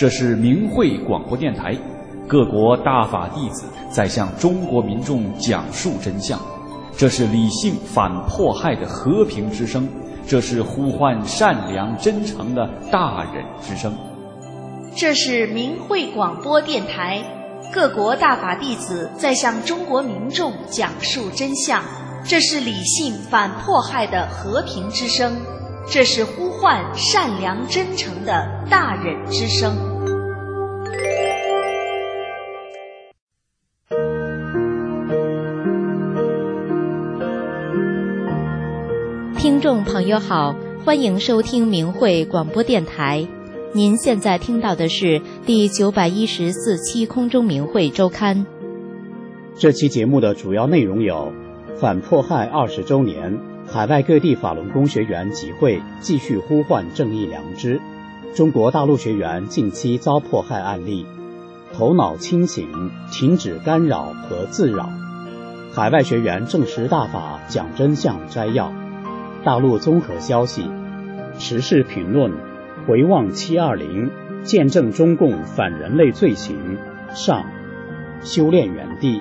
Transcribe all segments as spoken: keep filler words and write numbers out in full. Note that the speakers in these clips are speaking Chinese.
这是明慧广播电台，各国大法弟子在向中国民众讲述真相。这是理性反迫害的和平之声，这是呼唤善良真诚的大忍之声。 这是明慧广播电台，各国大法弟子在向中国民众讲述真相。这是理性反迫害的和平之声，这是呼唤善良真诚的大忍之声。 听众朋友好，欢迎收听明慧广播电台。您现在听到的是第九百一十四期空中明慧周刊。 这期节目的主要内容有：反迫害二十周年，海外各地法轮功学员集会继续呼唤正义良知；中国大陆学员近期遭迫害案例；头脑清醒，停止干扰和自扰；海外学员证实大法讲真相摘要；大陆综合消息；时事评论；回望七二零，见证中共反人类罪行上；修炼原地。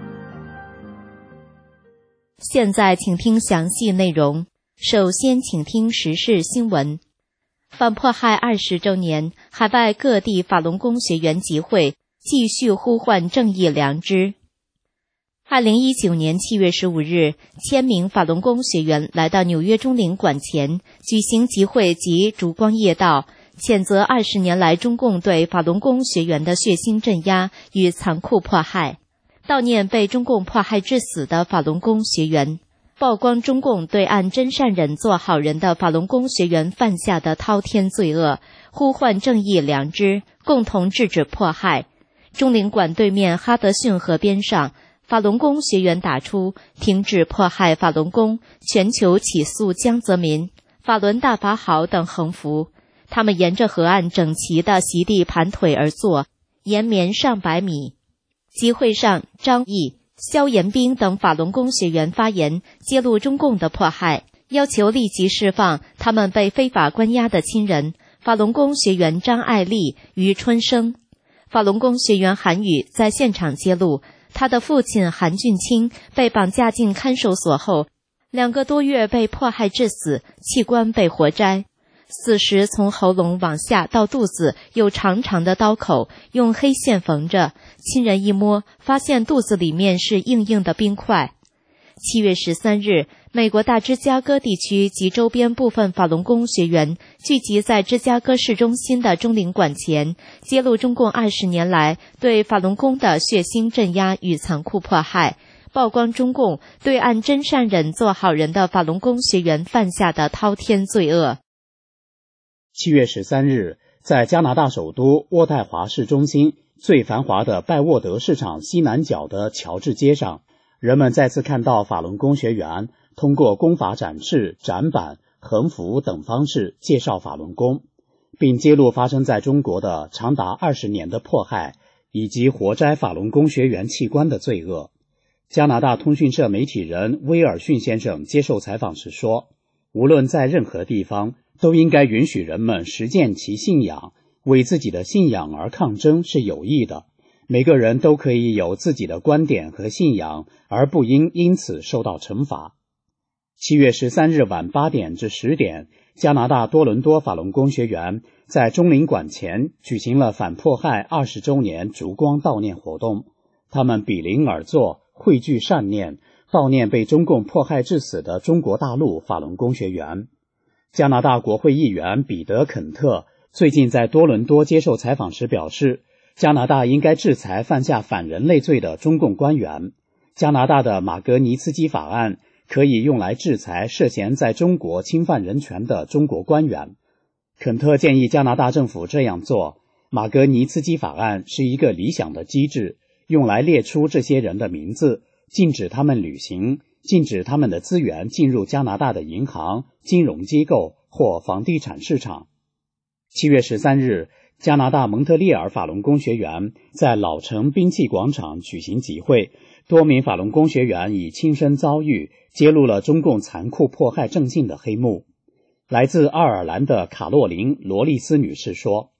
现在请听详细内容。首先请听时事新闻。反迫害二十周年，海外各地法轮功学员集会继续呼唤正义良知。二零一九年七月十五日，千名法轮功学员来到纽约中领馆前举行集会及烛光夜悼，谴责二十年来中共对法轮功学员的血腥镇压与残酷迫害，悼念被中共迫害致死的法轮功学员，曝光中共对按真善忍做好人的法轮功学员犯下的滔天罪恶，呼唤正义良知，共同制止迫害。中领馆对面哈德逊河边上，法轮功学员打出停止迫害法轮功，全球起诉江泽民，法轮大法好等横幅。他们沿着河岸整齐的席地盘腿而坐，延绵上百米。集会上，张毅、肖延兵等法轮功学员发言，揭露中共的迫害，要求立即释放他们被非法关押的亲人，法轮功学员张爱丽、于春生。法轮功学员韩宇在现场揭露，他的父亲韩俊清被绑架进看守所后，两个多月被迫害致死，器官被活摘。死时从喉咙往下到肚子有长长的刀口，用黑线缝着，亲人一摸发现肚子里面是硬硬的冰块。七月十三日，美国大芝加哥地区及周边部分法轮功学员聚集在芝加哥市中心的中领馆前，揭露中共二十年来对法轮功的血腥镇压与残酷迫害，曝光中共对按真善忍做好人的法轮功学员犯下的滔天罪恶。 七月十三日，在加拿大首都渥太华市中心最繁华的拜沃德市场西南角的乔治街上，人们再次看到法轮功学员通过功法展示、展板、横幅等方式介绍法轮功，并揭露发生在中国的长达二十年的迫害以及活摘法轮功学员器官的罪恶。加拿大通讯社媒体人威尔逊先生接受采访时说，无论在任何地方，都应该允许人们实践其信仰，为自己的信仰而抗争是有益的。每个人都可以有自己的观点和信仰，而不应因此受到惩罚。七月十三日晚八点至十点，加拿大多伦多法轮功学员在中领馆前举行了反迫害二十周年烛光悼念活动。他们比邻而坐，汇聚善念，悼念被中共迫害致死的中国大陆法轮功学员。加拿大国会议员彼得·肯特最近在多伦多接受采访时表示，加拿大应该制裁犯下反人类罪的中共官员。加拿大的马格尼茨基法案可以用来制裁涉嫌在中国侵犯人权的中国官员。肯特建议加拿大政府这样做。马格尼茨基法案是一个理想的机制，用来列出这些人的名字，禁止他们旅行，禁止他们的资源进入加拿大的银行、金融机构或房地产市场。七月十三日，加拿大蒙特利尔法轮功学员在老城兵器广场举行集会，多名法轮功学员以亲身遭遇揭露了中共残酷迫害政性的黑幕。来自爱尔兰的卡洛琳·罗利斯女士说，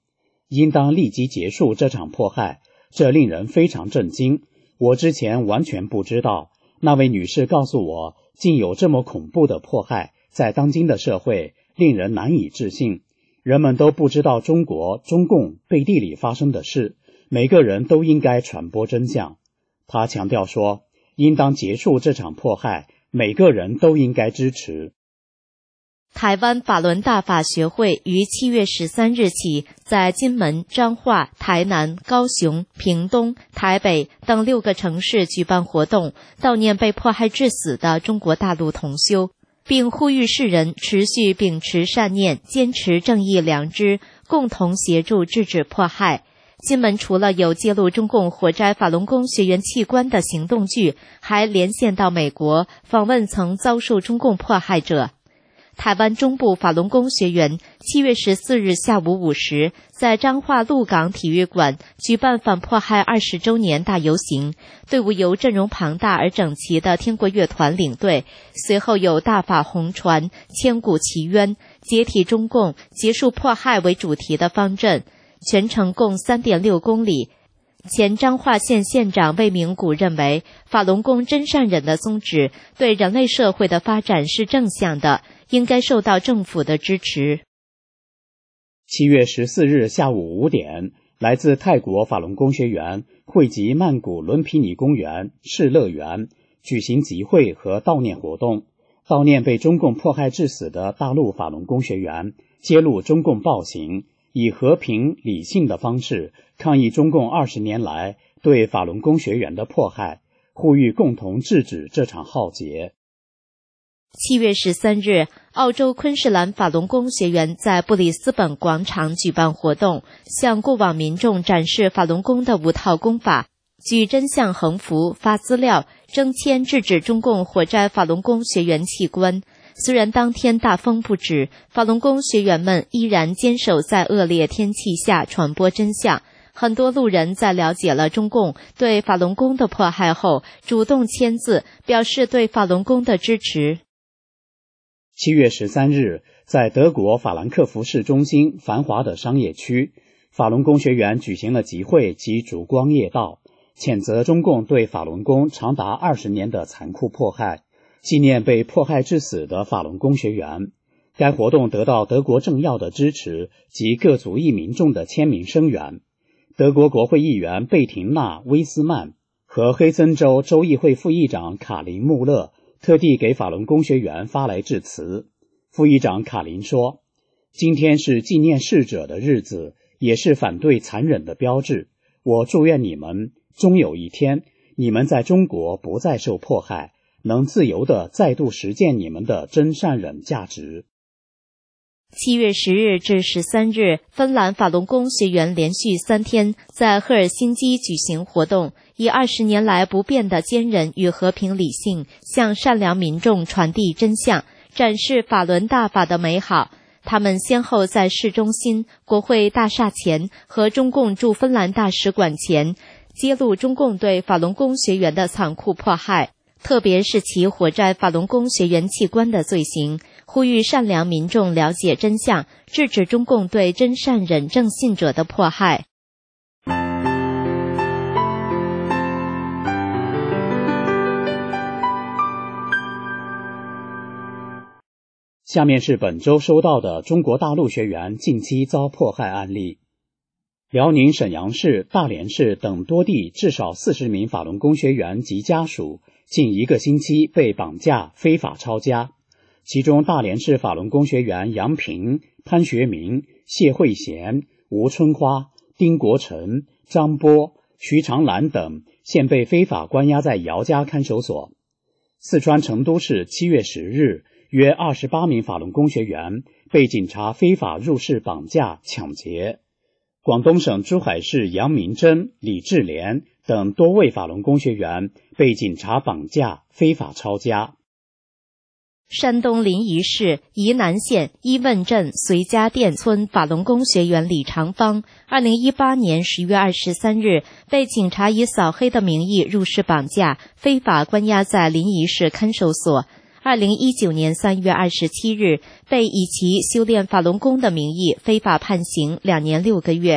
应当立即结束这场迫害，这令人非常震惊。我之前完全不知道，那位女士告诉我，竟有这么恐怖的迫害，在当今的社会令人难以置信。人们都不知道中国中共背地里发生的事，每个人都应该传播真相。他强调说，应当结束这场迫害，每个人都应该支持。 台湾法轮大法学会于七月十三日起，在金门、彰化、台南、高雄、屏东、台北等六个城市举办活动，悼念被迫害致死的中国大陆同修，并呼吁世人持续秉持善念，坚持正义良知，共同协助制止迫害。金门除了有揭露中共火摘法轮功学员器官的行动剧，还连线到美国访问曾遭受中共迫害者。台湾中部法轮功学员七月十四日下午五时，在彰化鹿港体育馆举办反迫害二十周年大游行，队伍由阵容庞大而整齐的天国乐团领队，随后有大法红传、千古奇冤、解体中共、结束迫害为主题的方阵，全程共 三点六公里。前彰化县县长魏明谷认为，法轮功真善忍的宗旨对人类社会的发展是正向的，应该受到政府的支持。 七月十四日下午五点，来自泰国法轮功学员汇集曼谷伦皮尼公园世乐园，举行集会和悼念活动，悼念被中共迫害致死的大陆法轮功学员，揭露中共暴行，以和平理性的方式抗议中共二十年来对法轮功学员的迫害，呼吁共同制止这场浩劫。 七月十三日，澳洲昆士兰法轮功学员在布里斯本广场举办活动，向过往民众展示法轮功的五套功法，举真相横幅、发资料，征签制止中共火摘法轮功学员器官。虽然当天大风不止，法轮功学员们依然坚守在恶劣天气下传播真相。很多路人在了解了中共对法轮功的迫害后，主动签字，表示对法轮功的支持。 七月十三日，在德国法兰克福市中心繁华的商业区，法轮功学员举行了集会及烛光夜悼，谴责中共对法轮功长达二十年的残酷迫害，纪念被迫害致死的法轮功学员。该活动得到德国政要的支持及各族裔民众的签名声援。德国国会议员贝廷纳·威斯曼和黑森州州议会副议长卡林·穆勒特地给法轮功学员发来致辞。副议长卡林说，今天是纪念逝者的日子，也是反对残忍的标志。我祝愿你们终有一天，你们在中国不再受迫害，能自由地再度实践你们的真善忍价值。 七月十日至十三日，芬兰法轮功学员连续三天在赫尔辛基举行活动，以二十年来不变的坚韧与和平理性，向善良民众传递真相，展示法轮大法的美好。他们先后在市中心、国会大厦前和中共驻芬兰大使馆前揭露中共对法轮功学员的残酷迫害，特别是其火摘法轮功学员器官的罪行，呼吁善良民众了解真相，制止中共对真善忍正信者的迫害。 下面是本周收到的中国大陆学员近期遭迫害案例。辽宁沈阳市、大连市等多地至少四十名法轮功学员及家属近一个星期被绑架、非法抄家。其中大连市法轮功学员杨平、潘学明、谢慧贤、吴春花、丁国成、张波、徐长兰等现被非法关押在姚家看守所。四川成都市七月十日，约二十八名法轮功学员被警察非法入室绑架、抢劫。广东省珠海市杨明珍、李志莲等多位法轮功学员被警察绑架、非法抄家。 山东临沂市沂南县伊问镇随家店村法轮功学员李长芳，二零一八年十月二十三日被警察以扫黑的名义入室绑架，非法关押在临沂市看守所。二零一九年三月二十七日，被以其修炼法轮功的名义非法判刑两年六个月，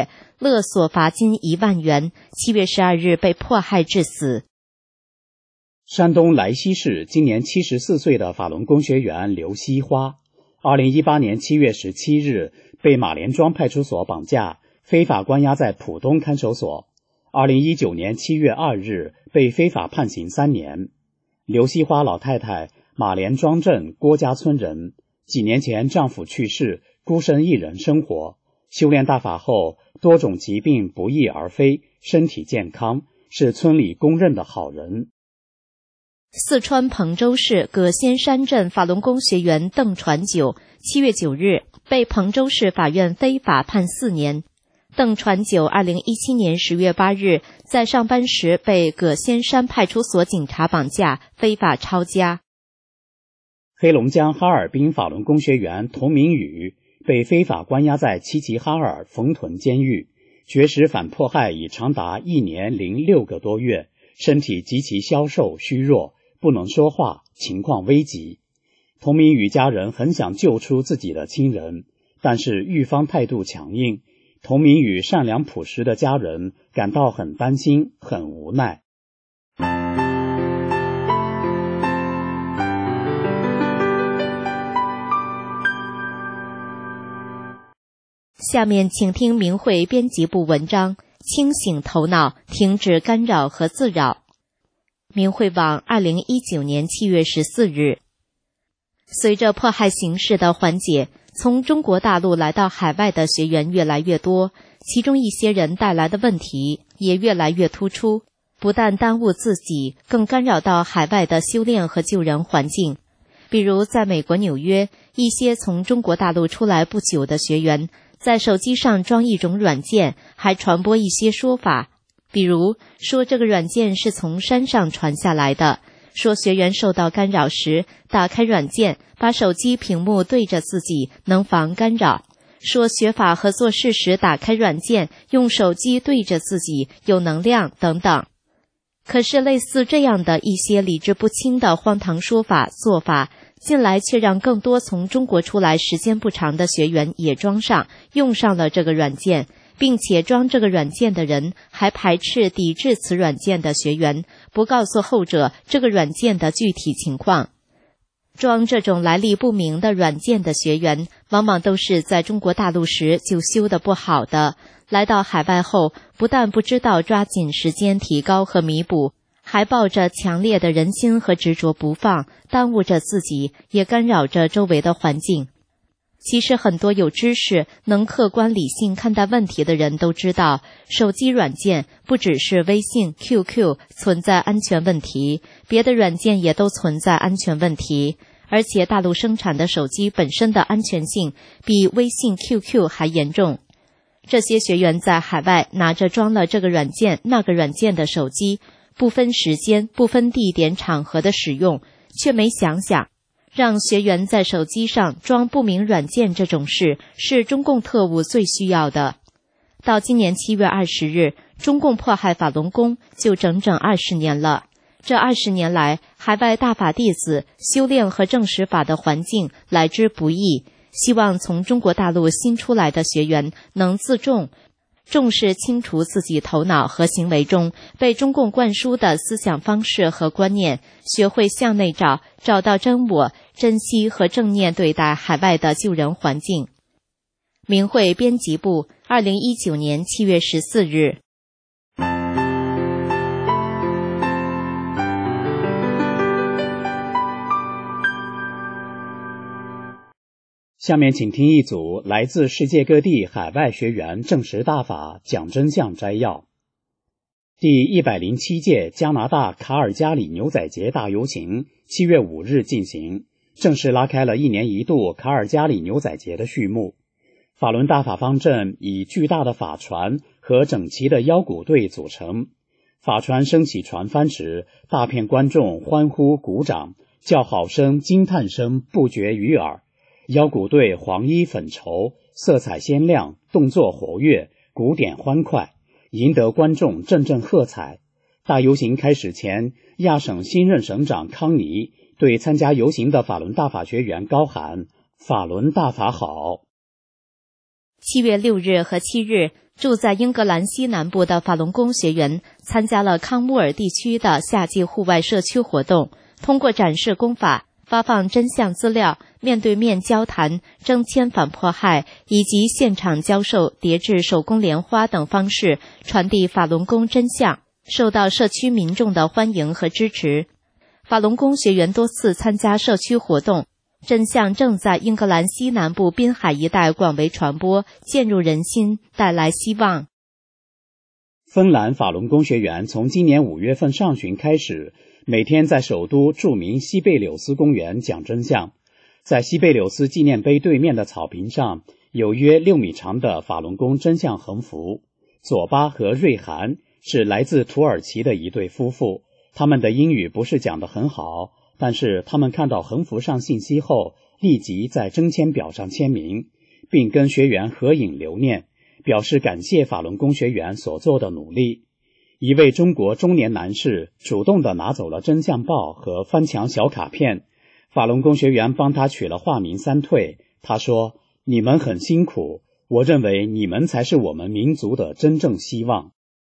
勒索罚金一万元，七月十二日被迫害致死。 山东莱西市今年七十四岁的法轮功学员刘希花，二零一八年七月十七日被马连庄派出所绑架，非法关押在浦东看守所。二零一九年七月二日被非法判刑三年。刘希花老太太马连庄镇郭家村人，几年前丈夫去世，孤身一人生活。修炼大法后，多种疾病不翼而飞，身体健康，是村里公认的好人。 四川彭州市葛仙山镇法轮功学员邓传九，七月九日被彭州市法院非法判四年。邓传九二零一七年十月八日在上班时被葛仙山派出所警察绑架，非法抄家。 黑龙江哈尔滨法轮功学员童明宇被非法关押在齐齐哈尔冯屯监狱，绝食反迫害已长达一年零六个多月，身体极其消瘦虚弱，不能说话，情况危急。童明宇家人很想救出自己的亲人，但是狱方态度强硬，童明宇善良朴实的家人感到很担心，很无奈。 下面请听明慧编辑部文章：清醒头脑，停止干扰和自扰。明慧网二零一九年七月十四日。随着迫害形势的缓解，从中国大陆来到海外的学员越来越多，其中一些人带来的问题也越来越突出，不但耽误自己，更干扰到海外的修炼和救人环境。比如在美国纽约，一些从中国大陆出来不久的学员在手机上装一种软件，还传播一些说法，比如说这个软件是从山上传下来的，说学员受到干扰时打开软件，把手机屏幕对着自己能防干扰，说学法和做事时打开软件，用手机对着自己有能量等等。可是类似这样的一些理智不清的荒唐说法做法，近来却让更多从中国出来时间不长的学员也装上用上了这个软件，并且装这个软件的人还排斥抵制此软件的学员，不告诉后者这个软件的具体情况。装这种来历不明的软件的学员，往往都是在中国大陆时就修得不好的，来到海外后不但不知道抓紧时间提高和弥补，还抱着强烈的人心和执着不放，耽误着自己，也干扰着周围的环境。其实很多有知识、能客观理性看待问题的人都知道，手机软件不只是微信、Q Q 存在安全问题，别的软件也都存在安全问题。而且大陆生产的手机本身的安全性比微信、Q Q 还严重。这些学员在海外拿着装了这个软件、那个软件的手机，不分时间、不分地点、场合的使用，却没想想让学员在手机上装不明软件这种事，是中共特务最需要的。到今年七月二十日，中共迫害法轮功就整整二十年了。这二十年来，海外大法弟子修炼和证实法的环境来之不易，希望从中国大陆新出来的学员能自重，重视清除自己头脑和行为中被中共灌输的思想方式和观念，学会向内找，找到真我，珍惜和正念对待海外的救人环境。明慧编辑部二零一九年七月十四日。 下面请听一组来自世界各地海外学员证实大法讲真相摘要。第一百零七届加拿大卡尔加里牛仔节大游行七月五日进行，正式拉开了一年一度卡尔加里牛仔节的序幕。法轮大法方阵以巨大的法船和整齐的腰鼓队组成，法船升起船帆时，大片观众欢呼鼓掌，叫好声惊叹声不绝于耳。腰鼓队黄衣粉绸，色彩鲜亮，动作活跃，鼓点欢快，赢得观众阵阵喝彩。大游行开始前，亚省新任省长康尼对参加游行的法轮大法学员高喊：法轮大法好。 七月六日和七日， 住在英格兰西南部的法轮功学员参加了康沃尔地区的夏季户外社区活动，通过展示功法、发放真相资料、面对面交谈、征签反迫害以及现场教授叠制手工莲花等方式传递法轮功真相，受到社区民众的欢迎和支持。法轮功学员多次参加社区活动，真相正在英格兰西南部滨海一带广为传播，渐入人心，带来希望。 芬兰法轮功学员从今年五月份上旬开始，每天在首都著名西贝柳斯公园讲真相。在西贝柳斯纪念碑对面的草坪上，有约六米长的法轮功真相横幅。佐巴和瑞涵是来自土耳其的一对夫妇，他们的英语不是讲得很好，但是他们看到横幅上信息后，立即在征签表上签名，并跟学员合影留念，表示感谢法轮功学员所做的努力。一位中国中年男士主动地拿走了真相报和翻墙小卡片，法轮功学员帮他取了化名三退。他说：“你们很辛苦，我认为你们才是我们民族的真正希望。”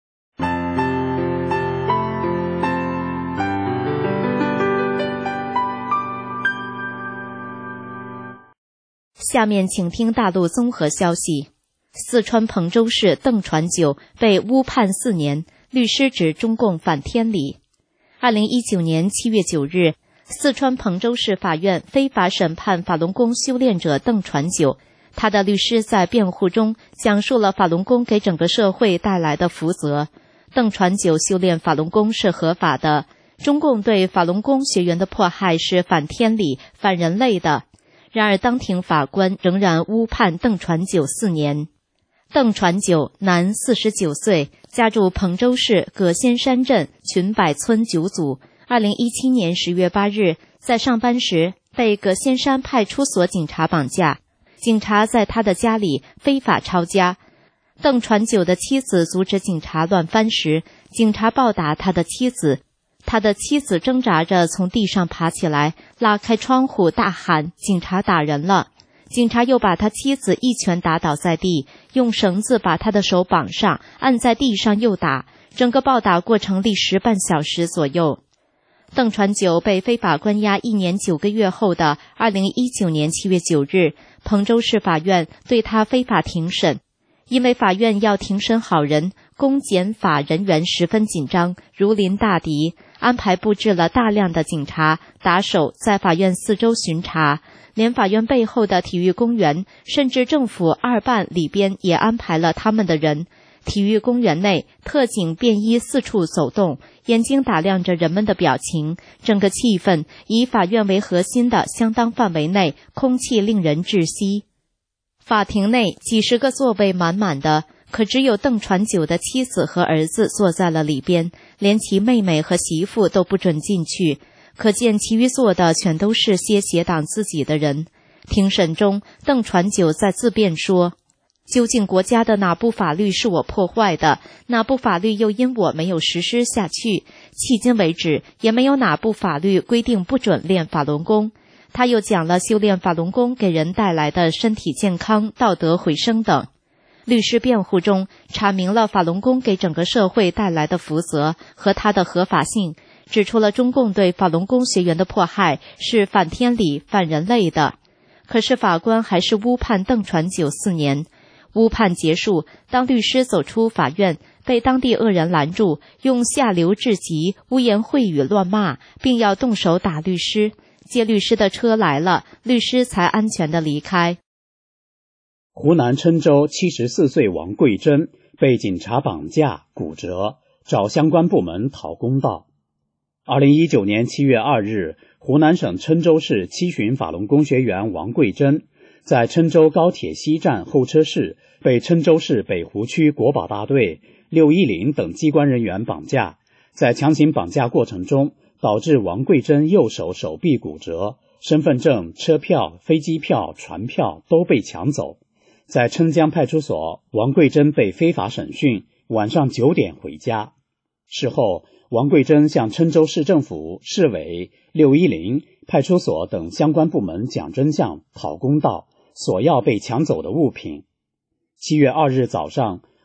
下面请听大陆综合消息。四川彭州市邓传九被诬判四年，律师指中共反天理。二零一九年七月九日，四川彭州市法院非法审判法轮功修炼者邓传九。他的律师在辩护中讲述了法轮功给整个社会带来的福泽。邓传九修炼法轮功是合法的，中共对法轮功学员的迫害是反天理、反人类的。然而当庭法官仍然诬判邓传九四年。邓传九，男，四十九岁，家住彭州市葛仙山镇群柏村九组。二零一七年十月八日，在上班时被葛仙山派出所警察绑架，警察在他的家里非法抄家。邓传九的妻子阻止警察乱翻时，警察暴打他的妻子。他的妻子挣扎着从地上爬起来，拉开窗户大喊：“警察打人了！”警察又把他妻子一拳打倒在地，用绳子把他的手绑上，按在地上又打，整个暴打过程历时半小时左右。邓传九被非法关押一年九个月后的二零一九年七月九日，彭州市法院对他非法庭审。因为法院要庭审好人，公检法人员十分紧张，如临大敌，安排布置了大量的警察打手在法院四周巡查，连法院背后的体育公园，甚至政府二办里边也安排了他们的人。体育公园内，特警便衣四处走动，眼睛打量着人们的表情，整个气氛以法院为核心的相当范围内，空气令人窒息。法庭内几十个座位满满的，可只有邓传九的妻子和儿子坐在了里边，连其妹妹和媳妇都不准进去，可见其余坐的全都是些结党自己的人。庭审中，邓传九在自辩说：“究竟国家的哪部法律是我破坏的，哪部法律又因我没有实施下去？迄今为止，也没有哪部法律规定不准练法轮功。”他又讲了修炼法轮功给人带来的身体健康、道德回升等。律师辩护中阐明了法轮功给整个社会带来的福泽和它的合法性，指出了中共对法轮功学员的迫害是反天理、反人类的。可是法官还是诬判邓传九四年。诬判结束，当律师走出法院，被当地恶人拦住，用下流至极、污言秽语乱骂，并要动手打律师。接律师的车来了，律师才安全地离开。 湖南郴州七十四岁王桂珍被警察绑架骨折，找相关部门讨公道。二零一九年七月二日，湖南省郴州市七旬法轮功学员王桂珍在郴州高铁西站候车室被郴州市北湖区国保大队、六一零等机关人员绑架，在强行绑架过程中，导致王桂珍右手手臂骨折，身份证、车票、飞机票、船票都被抢走。在郴江派出所，王桂珍被非法审讯，晚上九点回家。事后，王桂珍向郴州市政府、市委、六一零、派出所等相关部门讲真相、讨公道，索要被抢走的物品。七月二日早上，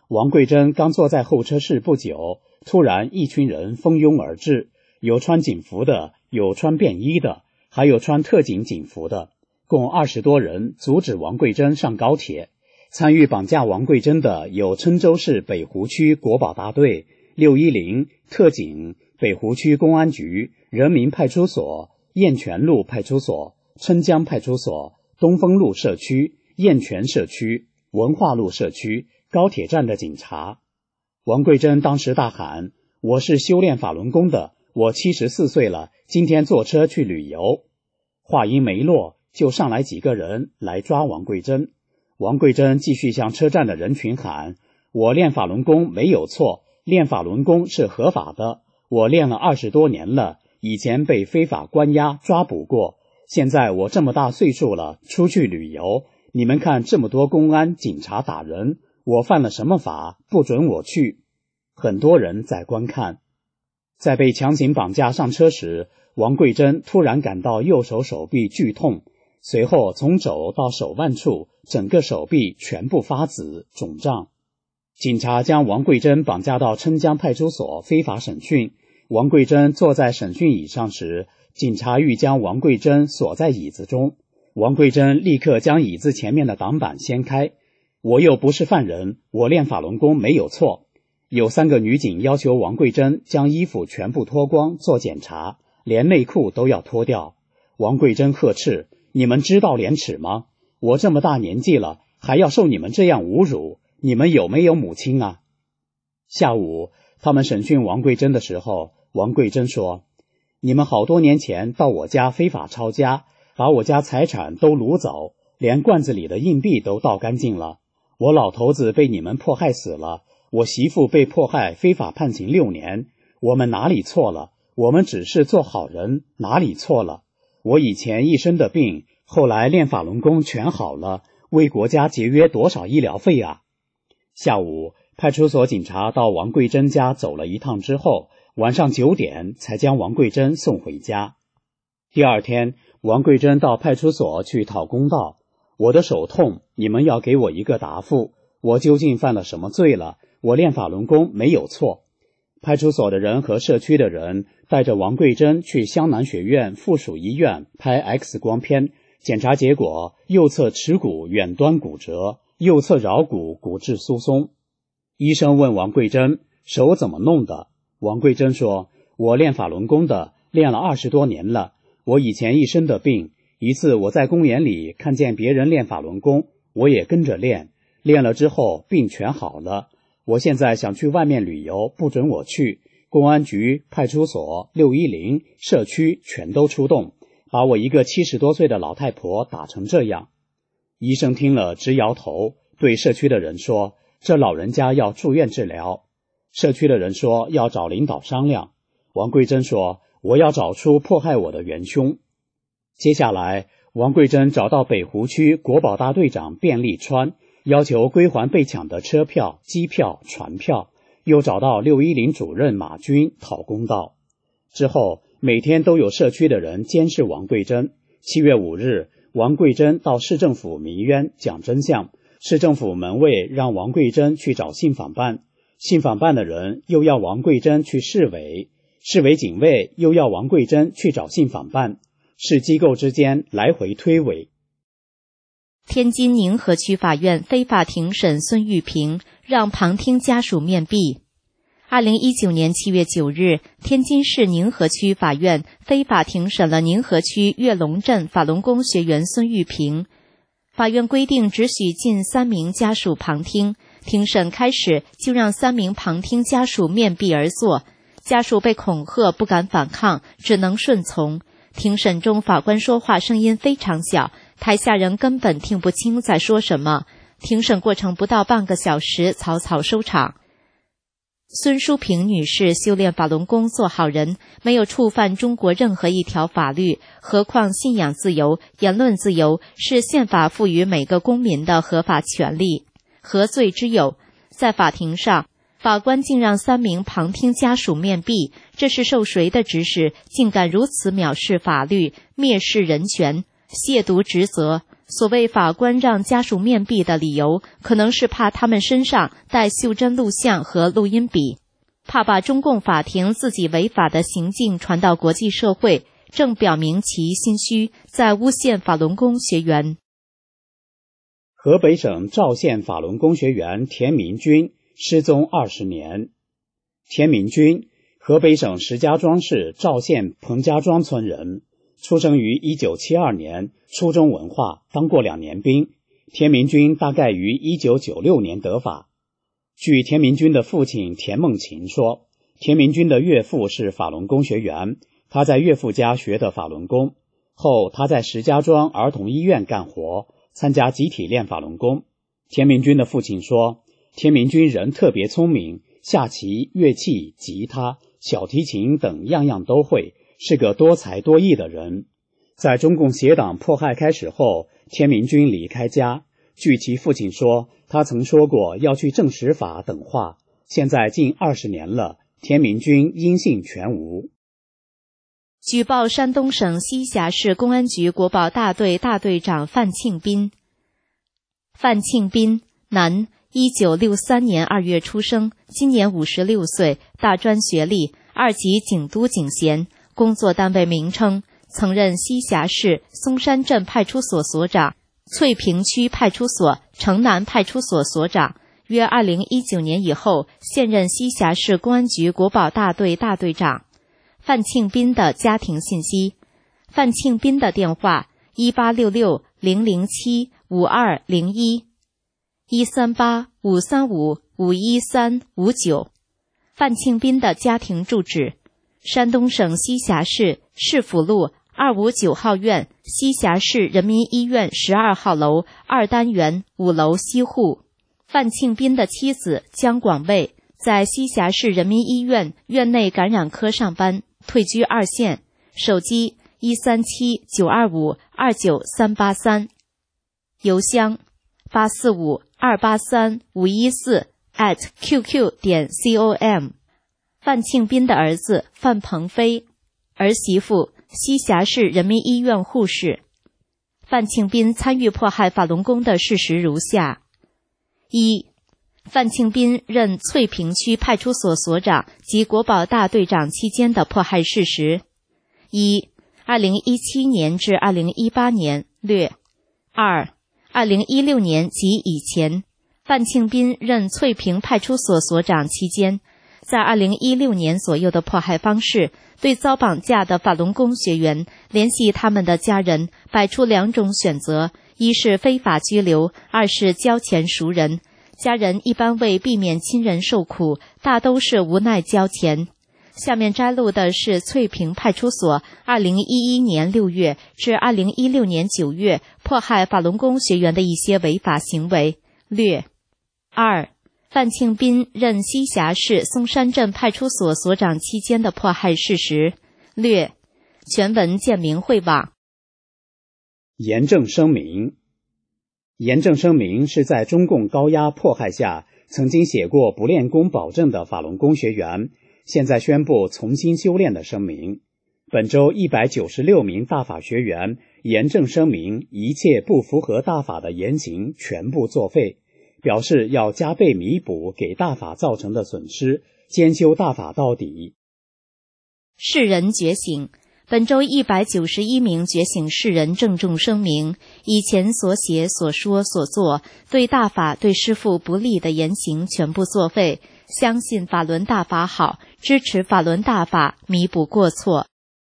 王桂珍刚坐在候车室不久，突然一群人蜂拥而至，有穿警服的，有穿便衣的，还有穿特警警服的，共二十多人阻止王桂珍上高铁。参与绑架王桂珍的有郴州市北湖区国保大队、六一零特警、北湖区公安局、人民派出所、雁泉路派出所、郴江派出所、东风路社区、雁泉社区、文化路社区、高铁站的警察。王桂珍当时大喊：我是修炼法轮功的，我七十四岁了，今天坐车去旅游。话音没落，就上来几个人来抓王桂珍。王桂珍继续向车站的人群喊：我练法轮功没有错，练法轮功是合法的，我练了二十多年了，以前被非法关押抓捕过，现在我这么大岁数了，出去旅游，你们看这么多公安警察打人，我犯了什么法，不准我去。很多人在观看。在被强行绑架上车时，王桂珍突然感到右手手臂剧痛，随后从肘到手腕处，整个手臂全部发紫肿胀。警察将王桂珍绑架到郴江派出所非法审讯。王桂珍坐在审讯椅上时，警察欲将王桂珍锁在椅子中。王桂珍立刻将椅子前面的挡板掀开。我又不是犯人，我练法轮功没有错。有三个女警要求王桂珍将衣服全部脱光做检查，连内裤都要脱掉。王桂珍呵斥：你们知道廉耻吗？我这么大年纪了，还要受你们这样侮辱，你们有没有母亲啊？下午他们审讯王桂珍的时候，王桂珍说：你们好多年前到我家非法抄家，把我家财产都掳走，连罐子里的硬币都倒干净了。我老头子被你们迫害死了，我媳妇被迫害非法判刑六年，我们哪里错了？我们只是做好人，哪里错了？我以前一身的病，后来练法轮功全好了，为国家节约多少医疗费啊！下午派出所警察到王桂珍家走了一趟之后，晚上九点才将王桂珍送回家。第二天，王桂珍到派出所去讨公道。我的手痛，你们要给我一个答复，我究竟犯了什么罪了？我练法轮功没有错。派出所的人和社区的人带着王桂珍去湘南学院附属医院拍 X 光片，检查结果右侧耻骨远端骨折，右侧桡骨骨质疏松。医生问王桂珍手怎么弄的，王桂珍说：我练法轮功的，练了二十多年了，我以前一身的病，一次我在公园里看见别人练法轮功，我也跟着练，练了之后病全好了。我现在想去外面旅游，不准我去，公安局、派出所、六一零、社区全都出动，把我一个七十多岁的老太婆打成这样。医生听了直摇头，对社区的人说：这老人家要住院治疗。社区的人说要找领导商量。王桂珍说：我要找出迫害我的元凶。接下来，王桂珍找到北湖区国保大队长卞立川，要求归还被抢的车票、机票、船票，又找到六一零主任马军讨公道。之后，每天都有社区的人监视王桂珍。七月五日，王桂珍到市政府鸣冤讲真相，市政府门卫让王桂珍去找信访办，信访办的人又要王桂珍去市委，市委警卫又要王桂珍去找信访办，市机构之间来回推诿。 天津宁河区法院非法庭审孙玉平，让旁听家属面壁。二零一九年七月九日，天津市宁河区法院非法庭审了宁河区岳龙镇法轮功学员孙玉平。法院规定只许近三名家属旁听，庭审开始就让三名旁听家属面壁而坐，家属被恐吓不敢反抗，只能顺从。庭审中，法官说话声音非常小，台下人根本听不清在说什么。庭审过程不到半个小时，草草收场。孙淑萍女士修炼法轮功做好人，没有触犯中国任何一条法律，何况信仰自由、言论自由是宪法赋予每个公民的合法权利，何罪之有？在法庭上，法官竟让三名旁听家属面壁，这是受谁的指使？竟敢如此藐视法律、蔑视人权、亵渎职责？ 所谓法官让家属面壁的理由，可能是怕他们身上带袖珍录像和录音笔，怕把中共法庭自己违法的行径传到国际社会，正表明其心虚，在诬陷法轮功学员。 河北省赵县法轮功学员田明军失踪二十年。田明军，河北省石家庄市赵县彭家庄村人，出生于一九七二年，初中文化，当过两年兵。田明军大概于一九九六年得法。据田明军的父亲田梦琴说，田明军的岳父是法轮功学员，他在岳父家学的法轮功，后他在石家庄儿童医院干活，参加集体练法轮功。田明军的父亲说，田明军人特别聪明，下棋、乐器、吉他、小提琴等样样都会，是个多才多艺的人。在中共邪党迫害开始后，田明军离开家。据其父亲说，他曾说过要去证实法等话。现在近二十年了，田明军音信全无。 举报山东省西峡市公安局国保大队大队长范庆斌。范庆斌，男，一九六三年二月出生，今年五十六岁，大专学历，二级警督警衔，工作单位名称：曾任西峡市松山镇派出所所长、翠屏区派出所城南派出所所长。约二零一九年以后，现任西峡市公安局国保大队大队长。范庆斌的家庭信息：范庆斌的电话：一八六六零零七五二零一，一三八五三五五一三五九。范庆斌的家庭住址：山东省西峡市市府路二五九号院西峡市人民医院十二号楼二单元五楼西户。范庆斌的妻子姜广卫在西峡市人民医院院内感染科上班，退居二线，手机一三七九二五二九三八三，邮箱八四五二八三五一四 at qq 点 com。范庆斌的儿子范鹏飞，儿媳妇西峡市人民医院护士。范庆斌参与迫害法轮功的事实如下：一、范庆斌任翠屏区派出所所长及国保大队长期间的迫害事实。一、二零一七年至二零一八年略。二、二零一六年及以前，范庆斌任翠屏派出所所长期间，在二零一六年左右的迫害方式，对遭绑架的法轮功学员联系他们的家人，摆出两种选择：一是非法拘留，二是交钱赎人。家人一般为避免亲人受苦，大都是无奈交钱。下面摘录的是翠屏派出所二零一一年六月至二零一六年九月迫害法轮功学员的一些违法行为略。二、范庆斌任西峡市松山镇派出所所长期间的迫害事实略。全文见明慧网。 严正声明。严正声明是在中共高压迫害下曾经写过不练功保证的法轮功学员，现在宣布重新修炼的声明。本周一百九十六名大法学员严正声明一切不符合大法的言行全部作废，表示要加倍弥补给大法造成的损失，兼修大法到底。 世人觉醒。本周一百九十一名觉醒世人郑重声明，以前所写所说所做对大法对师父不利的言行全部作废，相信法轮大法好，支持法轮大法，弥补过错。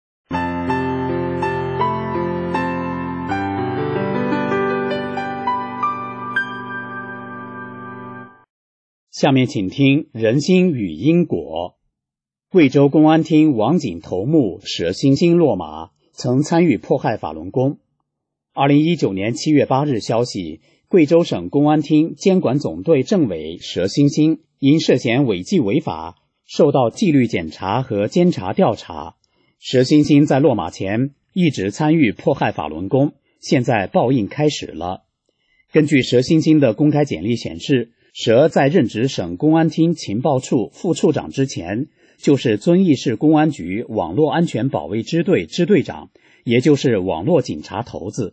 下面请听人心与因果。贵州公安厅网警头目佘星星落马，曾参与迫害法轮功。二零一九年七月八日消息，贵州省公安厅监管总队政委佘星星因涉嫌违纪违法，受到纪律检查和监察调查。佘星星在落马前一直参与迫害法轮功，现在报应开始了。根据佘星星的公开简历显示，佘在任职省公安厅情报处副处长之前，就是遵义市公安局网络安全保卫支队支队长，也就是网络警察头子。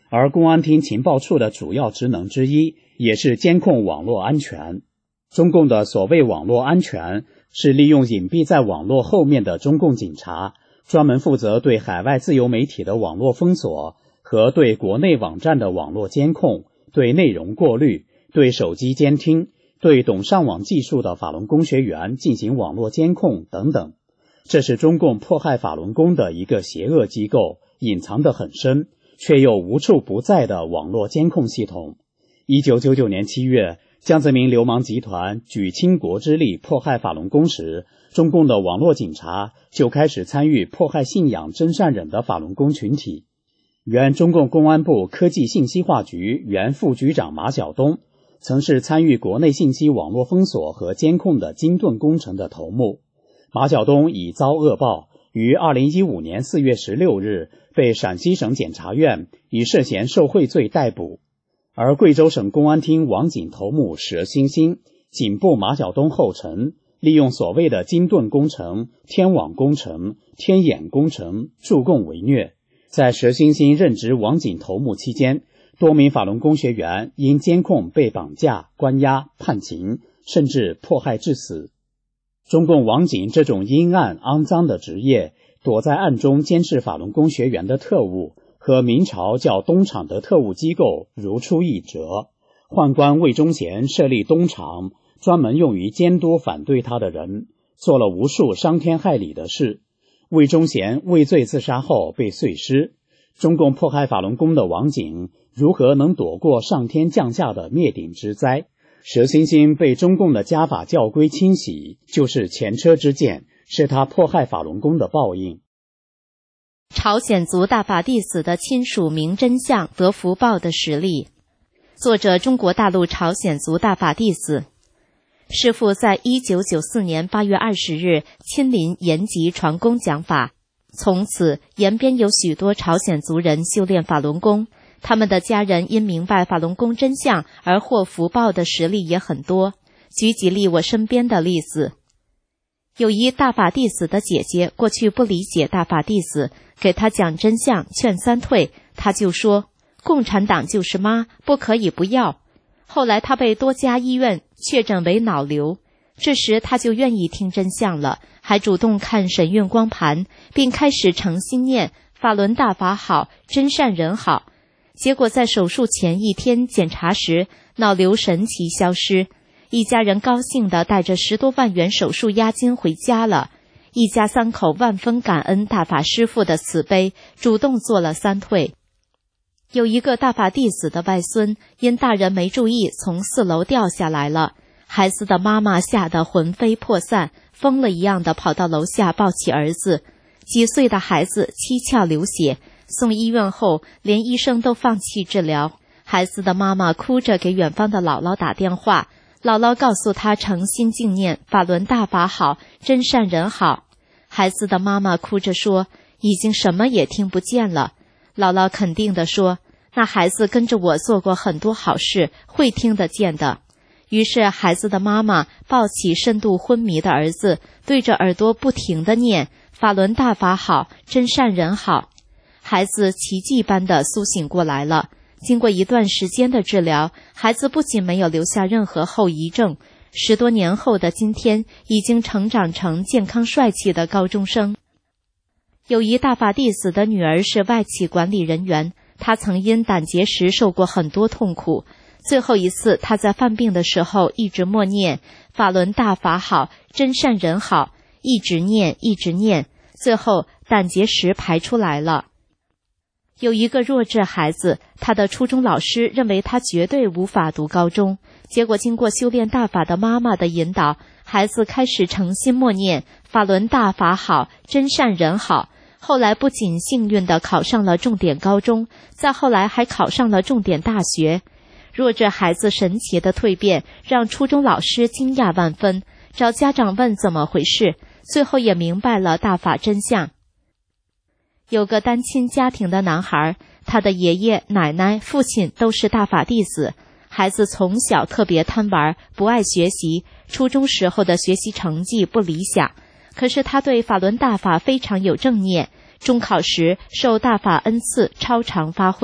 而公安厅情报处的主要职能之一也是监控网络安全。中共的所谓网络安全，是利用隐蔽在网络后面的中共警察，专门负责对海外自由媒体的网络封锁和对国内网站的网络监控，对内容过滤，对手机监听，对懂上网技术的法轮功学员进行网络监控等等。这是中共迫害法轮功的一个邪恶机构，隐藏得很深，却又无处不在的网络监控系统。一九九九年七月，江泽民流氓集团举倾国之力迫害法轮功时，中共的网络警察就开始参与迫害信仰真善忍的法轮功群体。原中共公安部科技信息化局原副局长马晓东，曾是参与国内信息网络封锁和监控的金盾工程的头目。马晓东已遭恶报，于二零一五年四月十六日被陕西省检察院以涉嫌受贿罪逮捕。而贵州省公安厅网警头目佘欣欣紧步马晓东后尘，利用所谓的金盾工程、天网工程、天眼工程助共为虐。在佘欣欣任职网警头目期间，多名法轮功学员因监控被绑架、关押、判刑，甚至迫害致死。中共网警这种阴暗肮脏的职业，躲在暗中监视法轮功学员的特务和明朝叫东厂的特务机构如出一辙。宦官魏忠贤设立东厂，专门用于监督反对他的人，做了无数伤天害理的事。魏忠贤畏罪自杀后被碎尸。中共迫害法轮功的网警如何能躲过上天降下的灭顶之灾？佘欣欣被中共的家法教规清洗，就是前车之鉴，是他迫害法轮功的报应。 朝鲜族大法弟子的亲属明真相得福报的实例。作者：中国大陆朝鲜族大法弟子。师父在一九九四年八月二十日亲临延吉传功讲法，从此延边有许多朝鲜族人修炼法轮功，他们的家人因明白法轮功真相而获福报的实例也很多。举几例我身边的例子。有一大法弟子的姐姐过去不理解大法弟子，给他讲真相劝三退，他就说共产党就是妈，不可以不要。后来他被多家医院确诊为脑瘤，这时他就愿意听真相了，还主动看神韵光盘，并开始诚心念法轮大法好，真善人好。结果在手术前一天检查时，脑瘤神奇消失，一家人高兴地带着十多万元手术押金回家了。一家三口万分感恩大法师父的慈悲，主动做了三退。有一个大法弟子的外孙因大人没注意从四楼掉下来了，孩子的妈妈吓得魂飞魄散，疯了一样的跑到楼下抱起儿子。几岁的孩子七窍流血，送医院后连医生都放弃治疗。孩子的妈妈哭着给远方的姥姥打电话，姥姥告诉她诚心敬念法轮大法好，真善人好。孩子的妈妈哭着说已经什么也听不见了。姥姥肯定地说，那孩子跟着我做过很多好事，会听得见的。于是孩子的妈妈抱起深度昏迷的儿子，对着耳朵不停地念法轮大法好，真善人好。孩子奇迹般地苏醒过来了。经过一段时间的治疗，孩子不仅没有留下任何后遗症，十多年后的今天已经成长成健康帅气的高中生。有一大法弟子的女儿是外企管理人员，她曾因胆结石受过很多痛苦。最后一次她在犯病的时候一直默念法轮大法好，真善人好，一直念一直念，最后胆结石排出来了。有一个弱智孩子，他的初中老师认为他绝对无法读高中，结果经过修炼大法的妈妈的引导，孩子开始诚心默念法轮大法好，真善人好。后来不仅幸运地考上了重点高中，再后来还考上了重点大学。弱智孩子神奇的蜕变让初中老师惊讶万分，找家长问怎么回事，最后也明白了大法真相。有个单亲家庭的男孩，他的爷爷、奶奶、父亲都是大法弟子，孩子从小特别贪玩，不爱学习，初中时候的学习成绩不理想。可是他对法轮大法非常有正念，中考时受大法恩赐超常发挥，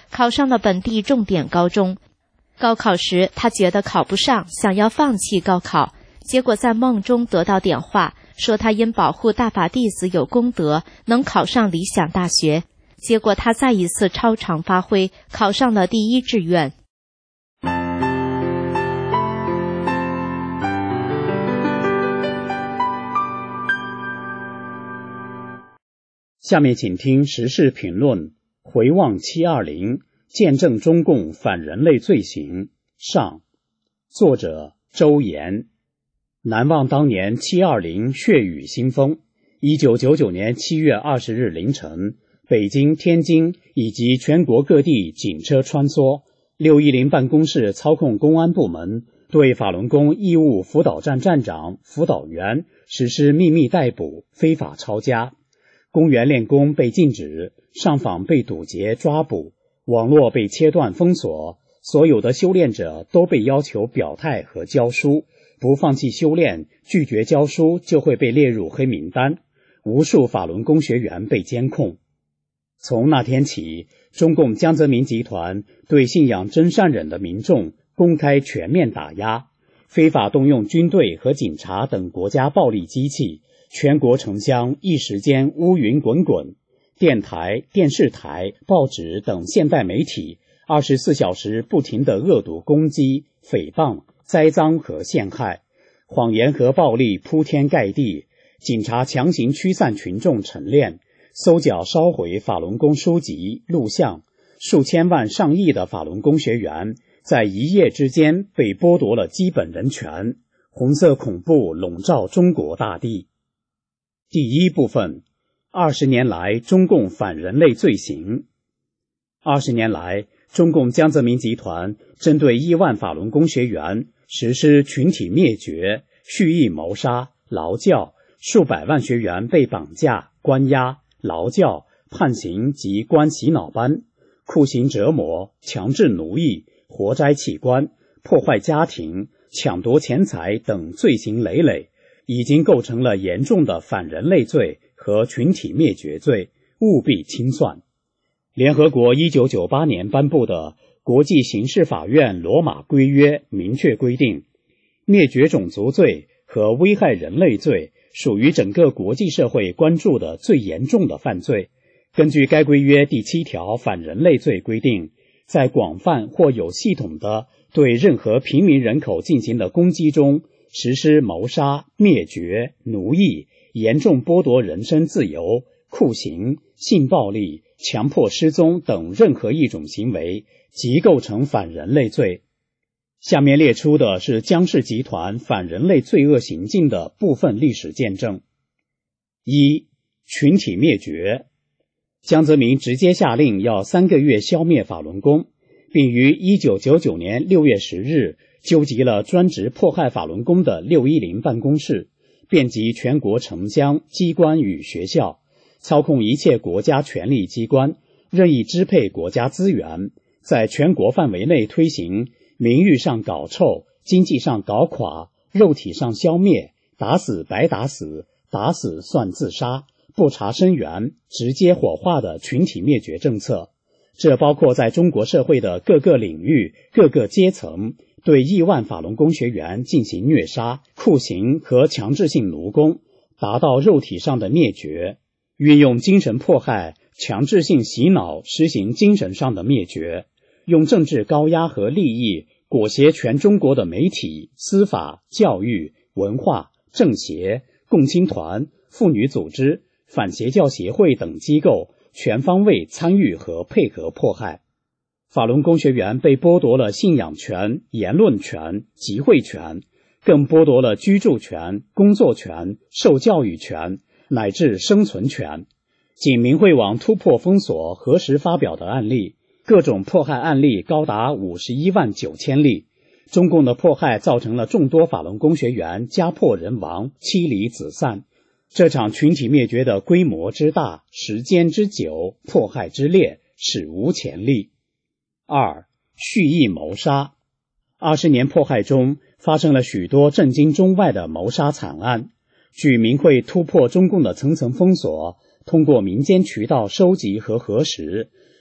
考上了本地重点高中。高考时，他觉得考不上，想要放弃高考，结果在梦中得到点化，说他因保护大法弟子有功德，能考上理想大学。结果他再一次超常发挥，考上了第一志愿。 下面请听时事评论，回望七二零，见证中共反人类罪行上。作者周延。难忘当年七二零血雨腥风。一九九九年七月二十日凌晨，北京、天津以及全国各地警车穿梭，六一零办公室操控公安部门对法轮功义务辅导站站长、辅导员实施秘密逮捕、非法抄家。公园练功被禁止，上访被堵截抓捕，网络被切断封锁，所有的修炼者都被要求表态和教书，不放弃修炼，拒绝教书就会被列入黑名单。无数法轮功学员被监控。从那天起，中共江泽民集团对信仰真善忍的民众公开全面打压，非法动用军队和警察等国家暴力机器，全国城乡一时间乌云滚滚。电台、电视台、报纸等现代媒体二十四小时不停地恶毒攻击、诽谤、栽赃和陷害，谎言和暴力铺天盖地，警察强行驱散群众晨练，搜缴烧毁法轮功书籍、录像，数千万上亿的法轮功学员在一夜之间被剥夺了基本人权，红色恐怖笼罩中国大地。第一部分，二十年来中共反人类罪行。二十年来，中共江泽民集团针对亿万法轮功学员实施群体灭绝、蓄意谋杀、劳教，数百万学员被绑架、关押、劳教、判刑及关洗脑班，酷刑折磨、强制奴役、活摘器官、破坏家庭、抢夺钱财等罪行累累，已经构成了严重的反人类罪和群体灭绝罪，务必清算。联合国一九九八年颁布的国际刑事法院罗马规约明确规定，灭绝种族罪和危害人类罪属于整个国际社会关注的最严重的犯罪。根据该规约第七条反人类罪规定，在广泛或有系统的对任何平民人口进行的攻击中，实施谋杀、灭绝、奴役、严重剥夺人身自由、酷刑、性暴力、强迫失踪等任何一种行为，即构成反人类罪。下面列出的是江氏集团反人类罪恶行径的部分历史见证。一、群体灭绝。江泽民直接下令要三个月消灭法轮功，并于一九九九年六月十日纠集了专职迫害法轮功的六一零办公室，遍及全国城乡、机关与学校，操控一切国家权力机关，任意支配国家资源，在全国范围内推行名誉上搞臭、经济上搞垮、肉体上消灭、打死白打死、打死算自杀、不查生源、直接火化的群体灭绝政策。这包括在中国社会的各个领域、各个阶层，对亿万法轮功学员进行虐杀、酷刑和强制性奴工，达到肉体上的灭绝；运用精神迫害、强制性洗脑，实行精神上的灭绝；用政治高压和利益裹挟全中国的媒体、司法、教育、文化、政协、共青团、妇女组织、反邪教协会等机构全方位参与和配合迫害。法轮功学员被剥夺了信仰权、言论权、集会权，更剥夺了居住权、工作权、受教育权乃至生存权。仅明慧网突破封锁核实发表的案例，各种迫害案例高达五十一万九千例。中共的迫害造成了众多法轮功学员家破人亡、妻离子散。这场群体灭绝的规模之大、时间之久、迫害之烈，史无前例。二、蓄意谋杀。二十年迫害中，发生了许多震惊中外的谋杀惨案。据明慧突破中共的层层封锁，通过民间渠道收集和核实，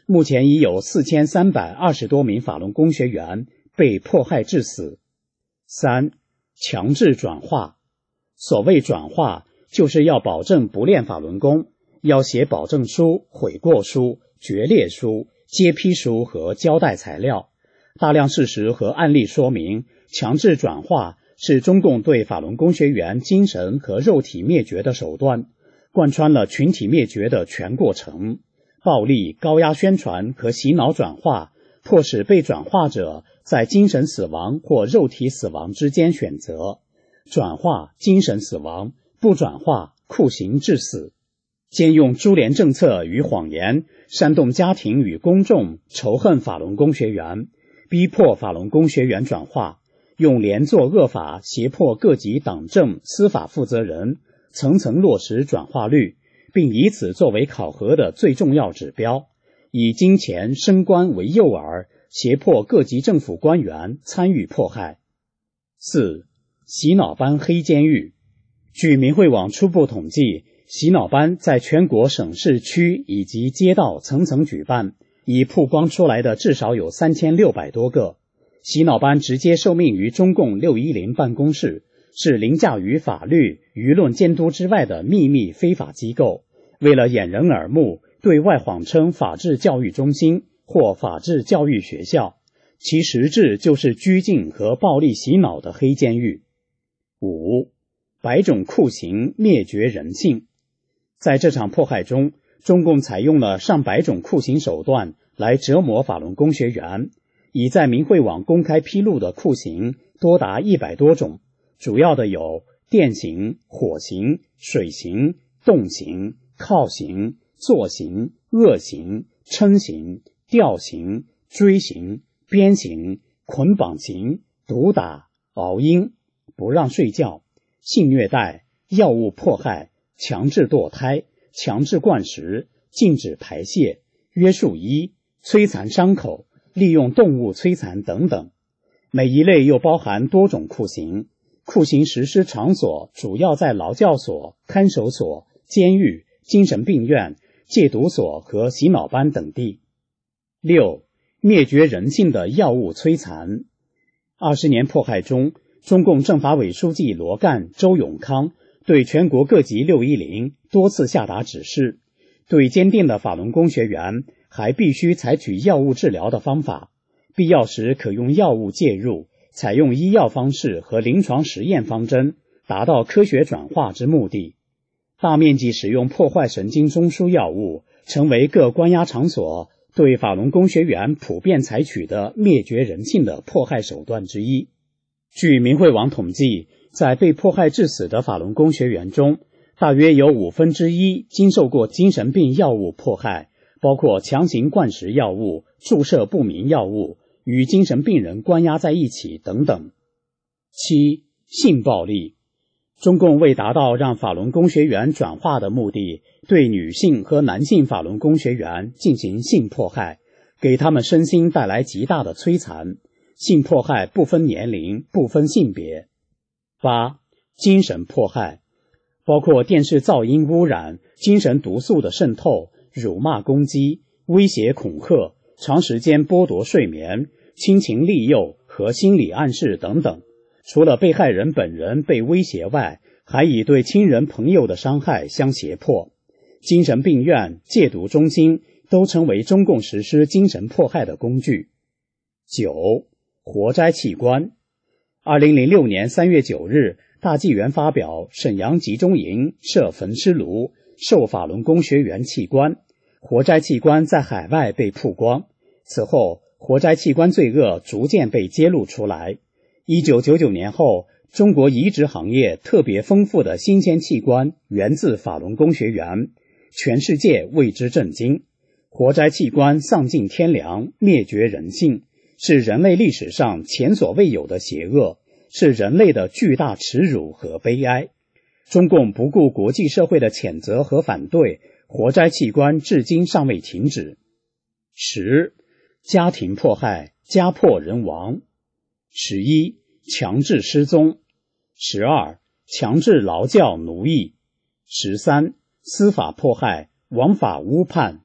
目前已有四千三百二十多名法轮功学员被迫害致死。三、强制转化。所谓转化，就是要保证不练法轮功，要写保证书、悔过书、决裂书、揭批书和交代材料。大量事实和案例说明，强制转化是中共对法轮功学员精神和肉体灭绝的手段，贯穿了群体灭绝的全过程。暴力、高压宣传和洗脑转化，迫使被转化者在精神死亡或肉体死亡之间选择。转化精神死亡，不转化酷刑致死。兼用株连政策与谎言，煽动家庭与公众仇恨法轮功学员，逼迫法轮功学员转化，用连坐恶法胁迫各级党政司法负责人层层落实转化率，并以此作为考核的最重要指标，以金钱升官为诱饵，胁迫各级政府官员参与迫害。四、洗脑班黑监狱。据明慧网初步统计，洗脑班在全国省市区以及街道层层举办，已曝光出来的至少有三千六百多个。洗脑班直接受命于中共六一零办公室，是凌驾于法律、舆论监督之外的秘密非法机构，为了掩人耳目，对外谎称法治教育中心或法治教育学校，其实质就是拘禁和暴力洗脑的黑监狱。五、百种酷刑灭绝人性。在这场迫害中，中共采用了上百种酷刑手段来折磨法轮功学员，已在明慧网公开披露的酷刑多达一百多种，主要的有电刑、火刑、水刑、冻刑、铐刑、坐刑、扼刑、撑刑、吊刑、锥刑、鞭刑、捆绑刑、毒打、熬鹰、不让睡觉、性虐待、药物迫害、强制堕胎、强制灌食、禁止排泄、约束衣、摧残伤口、利用动物摧残等等。每一类又包含多种酷刑，酷刑实施场所主要在劳教所、看守所、监狱、精神病院、戒毒所和洗脑班等地。六、灭绝人性的药物摧残。二十年迫害中，中共政法委书记罗干、周永康对全国各级六一零多次下达指示，对坚定的法轮功学员还必须采取药物治疗的方法，必要时可用药物介入，采用医药方式和临床实验方针，达到科学转化之目的。大面积使用破坏神经中枢药物，成为各关押场所对法轮功学员普遍采取的灭绝人性的迫害手段之一。据明慧网统计，在被迫害致死的法轮功学员中，大约有五分之一经受过精神病药物迫害，包括强行灌食药物、注射不明药物、与精神病人关押在一起等等。七、性暴力。中共为达到让法轮功学员转化的目的，对女性和男性法轮功学员进行性迫害，给他们身心带来极大的摧残。性迫害不分年龄，不分性别。八、精神迫害，包括电视噪音污染、精神毒素的渗透、辱骂攻击、威胁恐吓、长时间剥夺睡眠、亲情利诱和心理暗示等等。除了被害人本人被威胁外，还以对亲人朋友的伤害相胁迫。精神病院、戒毒中心都成为中共实施精神迫害的工具。九、活摘器官。二零零六年三月九日，大纪元发表沈阳集中营设焚尸炉，授法轮功学员器官，活摘器官在海外被曝光。此后，活摘器官罪恶逐渐被揭露出来。一九九九年后，中国移植行业特别丰富的新鲜器官源自法轮功学员，全世界为之震惊。活摘器官丧尽天良，灭绝人性，是人类历史上前所未有的邪恶，是人类的巨大耻辱和悲哀。中共不顾国际社会的谴责和反对，活摘器官至今尚未停止。十、家庭迫害，家破人亡。十一、强制失踪。十二、强制劳教奴役。十三、司法迫害，枉法诬判。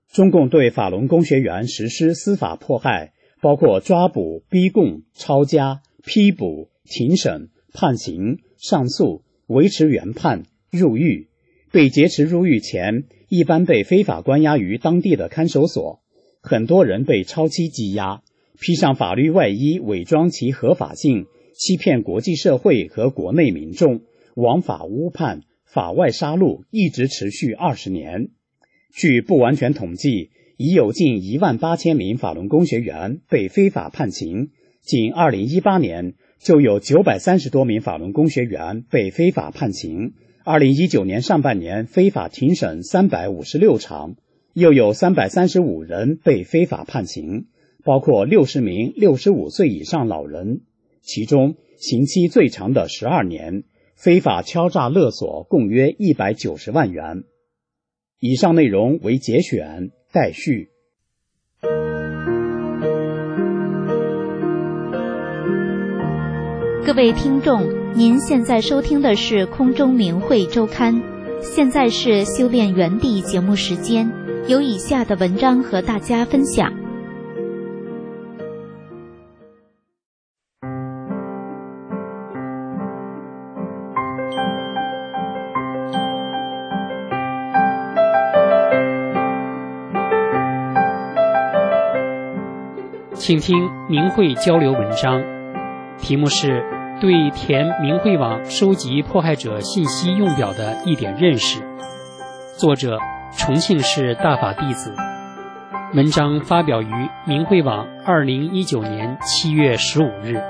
中共对法轮功学员实施司法迫害，包括抓捕、逼供、抄家、批捕、庭审、判刑、上诉、维持原判、入狱。被劫持入狱前，一般被非法关押于当地的看守所，很多人被超期羁押，披上法律外衣，伪装其合法性，欺骗国际社会和国内民众，枉法误判、法外杀戮，一直持续二十年。据不完全统计，已有近一万八千名法轮功学员被非法判刑，仅二零一八年就有九百三十多名法轮功学员被非法判刑。二零一九年上半年非法庭审三百五十六场，又有三百三十五人被非法判刑，包括六十名六十五岁以上老人，其中刑期最长的十二年，非法敲诈勒索共约一百九十万元。以上内容为节选，待续。 各位听众，您现在收听的是空中明慧周刊，现在是修炼园地节目时间，有以下的文章和大家分享。 请听明慧交流文章，题目是对填明慧网收集迫害者信息用表的一点认识，作者重庆市大法弟子，文章发表于明慧网二零一九年七月十五日。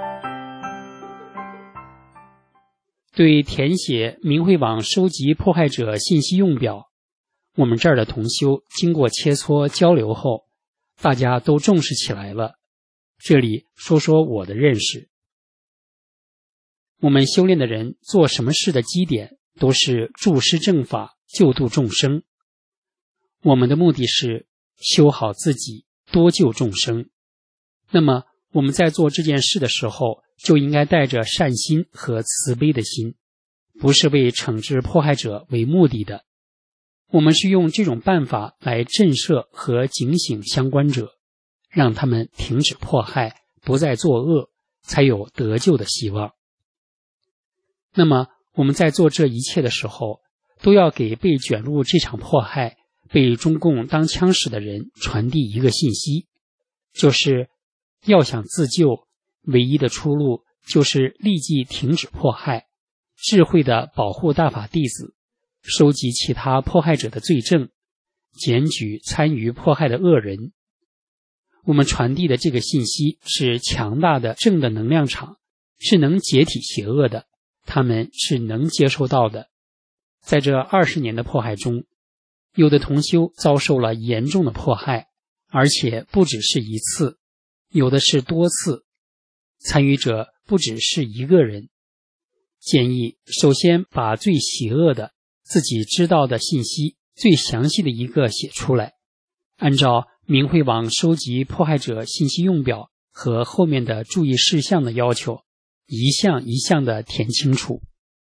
对填写明慧网收集迫害者信息用表，我们这儿的同修经过切磋交流后，大家都重视起来了。这里说说我的认识。我们修炼的人做什么事的基点都是助施正法，救度众生。我们的目的是修好自己，多救众生。那么我们在做这件事的时候，就应该带着善心和慈悲的心，不是为惩治迫害者为目的的。我们是用这种办法来震慑和警醒相关者，让他们停止迫害，不再作恶，才有得救的希望。那么我们在做这一切的时候，都要给被卷入这场迫害、被中共当枪使的人传递一个信息，就是要想自救，唯一的出路就是立即停止迫害，智慧地保护大法弟子，收集其他迫害者的罪证，检举参与迫害的恶人。我们传递的这个信息是强大的正的能量场，是能解体邪恶的，他们是能接受到的。在这二十年的迫害中，有的同修遭受了严重的迫害，而且不只是一次，有的是多次，参与者不只是一个人。建议首先把最邪恶的自己知道的信息最详细的一个写出来，按照明慧网收集迫害者信息用表和后面的注意事项的要求，一项一项的填清楚。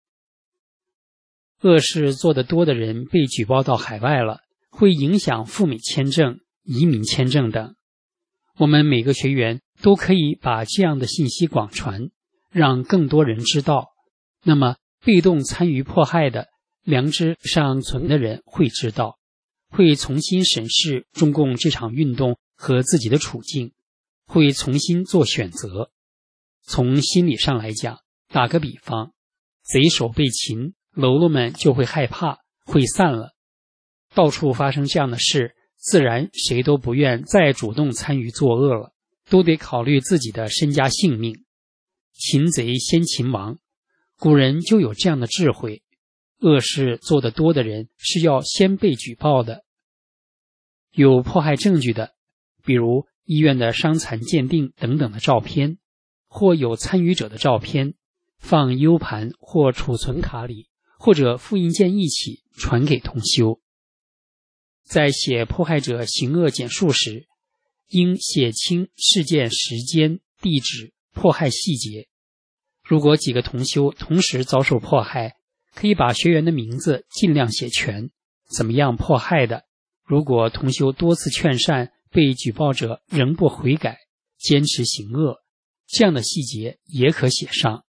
恶事做得多的人被举报到海外了，会影响赴美签证、移民签证等。我们每个学员都可以把这样的信息广传，让更多人知道。那么被动参与迫害的良知尚存的人会知道，会重新审视中共这场运动和自己的处境，会重新做选择。从心理上来讲，打个比方，贼首被擒，喽啰们就会害怕，会散了。到处发生这样的事，自然谁都不愿再主动参与作恶了，都得考虑自己的身家性命。擒贼先擒王，古人就有这样的智慧。恶事做得多的人是要先被举报的。有迫害证据的，比如医院的伤残鉴定等等的照片，或有参与者的照片，放 U 盘或储存卡里，或者复印件一起传给同修。在写迫害者行恶简述时，应写清事件时间、地址、迫害细节。如果几个同修同时遭受迫害，可以把学员的名字尽量写全，怎么样迫害的， 如果同修多次劝善，被举报者仍不悔改，坚持行恶，这样的细节也可写上。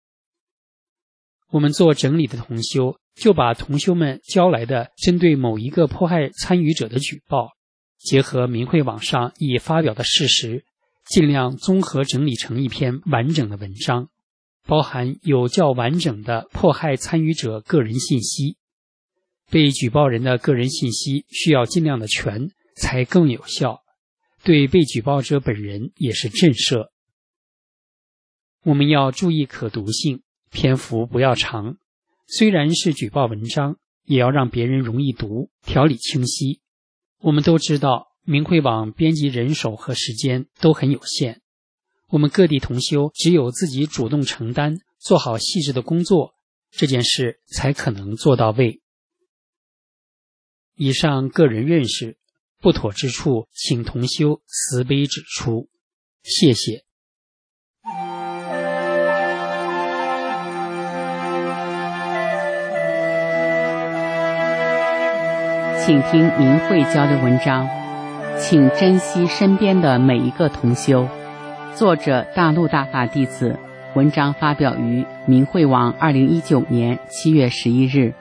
我们做整理的同修就把同修们交来的针对某一个迫害参与者的举报，结合明慧网上已发表的事实，尽量综合整理成一篇完整的文章，包含有较完整的迫害参与者个人信息。被举报人的个人信息需要尽量的全，才更有效，对被举报者本人也是震慑。我们要注意可读性，篇幅不要长，虽然是举报文章，也要让别人容易读，条理清晰。我们都知道明慧网编辑人手和时间都很有限，我们各地同修只有自己主动承担，做好细致的工作，这件事才可能做到位。以上个人认识，不妥之处请同修慈悲指出，谢谢。 请听明慧交流文章，请珍惜身边的每一个同修。作者大陆大法弟子，文章发表于明慧网二零一九年七月十一日。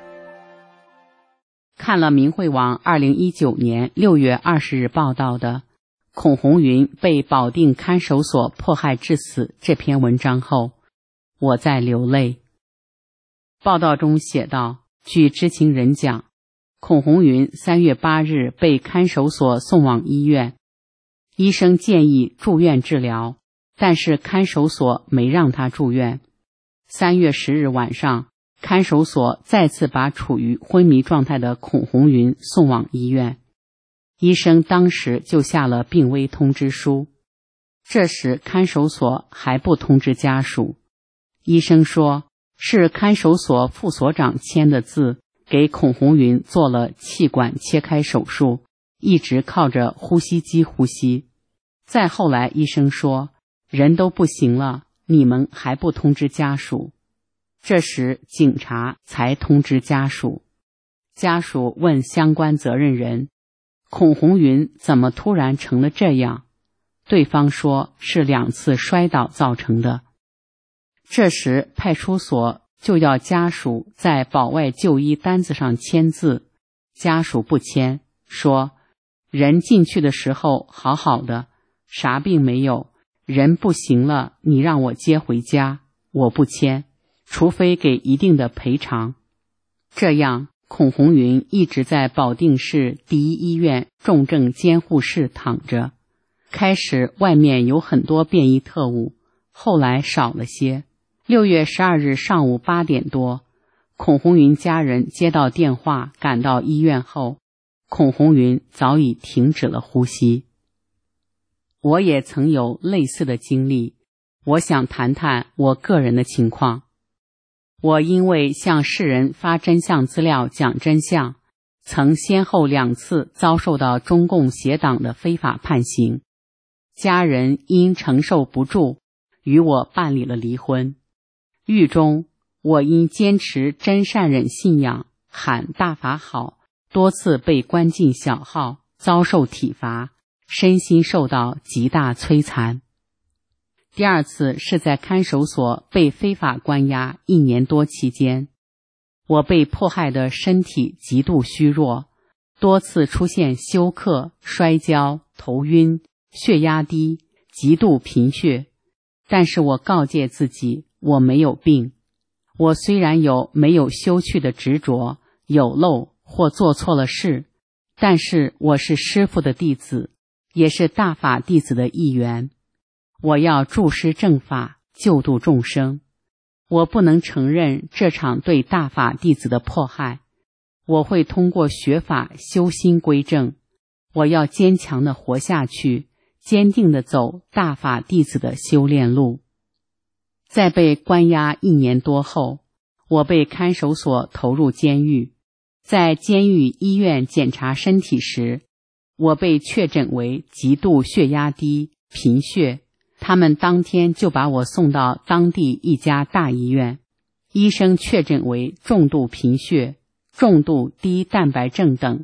看了明慧网二零一九年六月二十日报道的孔红云被保定看守所迫害致死这篇文章后，我在流泪。报道中写道，据知情人讲，孔红云三月八日被看守所送往医院，医生建议住院治疗，但是看守所没让他住院。三月十日晚上，看守所再次把处于昏迷状态的孔红云送往医院，医生当时就下了病危通知书。这时看守所还不通知家属，医生说是看守所副所长签的字，给孔红云做了气管切开手术，一直靠着呼吸机呼吸。再后来医生说人都不行了，你们还不通知家属。这时警察才通知家属，家属问相关责任人，孔红云怎么突然成了这样？对方说是两次摔倒造成的。这时派出所就要家属在保外就医单子上签字，家属不签，说人进去的时候好好的，啥病没有，人不行了，你让我接回家，我不签，除非给一定的赔偿。这样孔红云一直在保定市第一医院重症监护室躺着。开始外面有很多便衣特务，后来少了些。六月十二日上午八点多，孔红云家人接到电话，赶到医院后，孔红云早已停止了呼吸。我也曾有类似的经历，我想谈谈我个人的情况。我因为向世人发真相资料讲真相，曾先后两次遭受到中共邪党的非法判刑，家人因承受不住，与我办理了离婚。狱中我因坚持真善忍信仰，喊大法好，多次被关进小号，遭受体罚，身心受到极大摧残。第二次是在看守所被非法关押一年多期间，我被迫害的身体极度虚弱，多次出现休克、摔跤、头晕、血压低、极度贫血。但是我告诫自己，我没有病。我虽然有没有休去的执着，有漏或做错了事，但是我是师父的弟子，也是大法弟子的一员。我要助师正法，救度众生。我不能承认这场对大法弟子的迫害，我会通过学法修心归正。我要坚强地活下去，坚定地走大法弟子的修炼路。在被关押一年多后，我被看守所投入监狱。在监狱医院检查身体时，我被确诊为极度血压低、贫血。他们当天就把我送到当地一家大医院，医生确诊为重度贫血、重度低蛋白症等，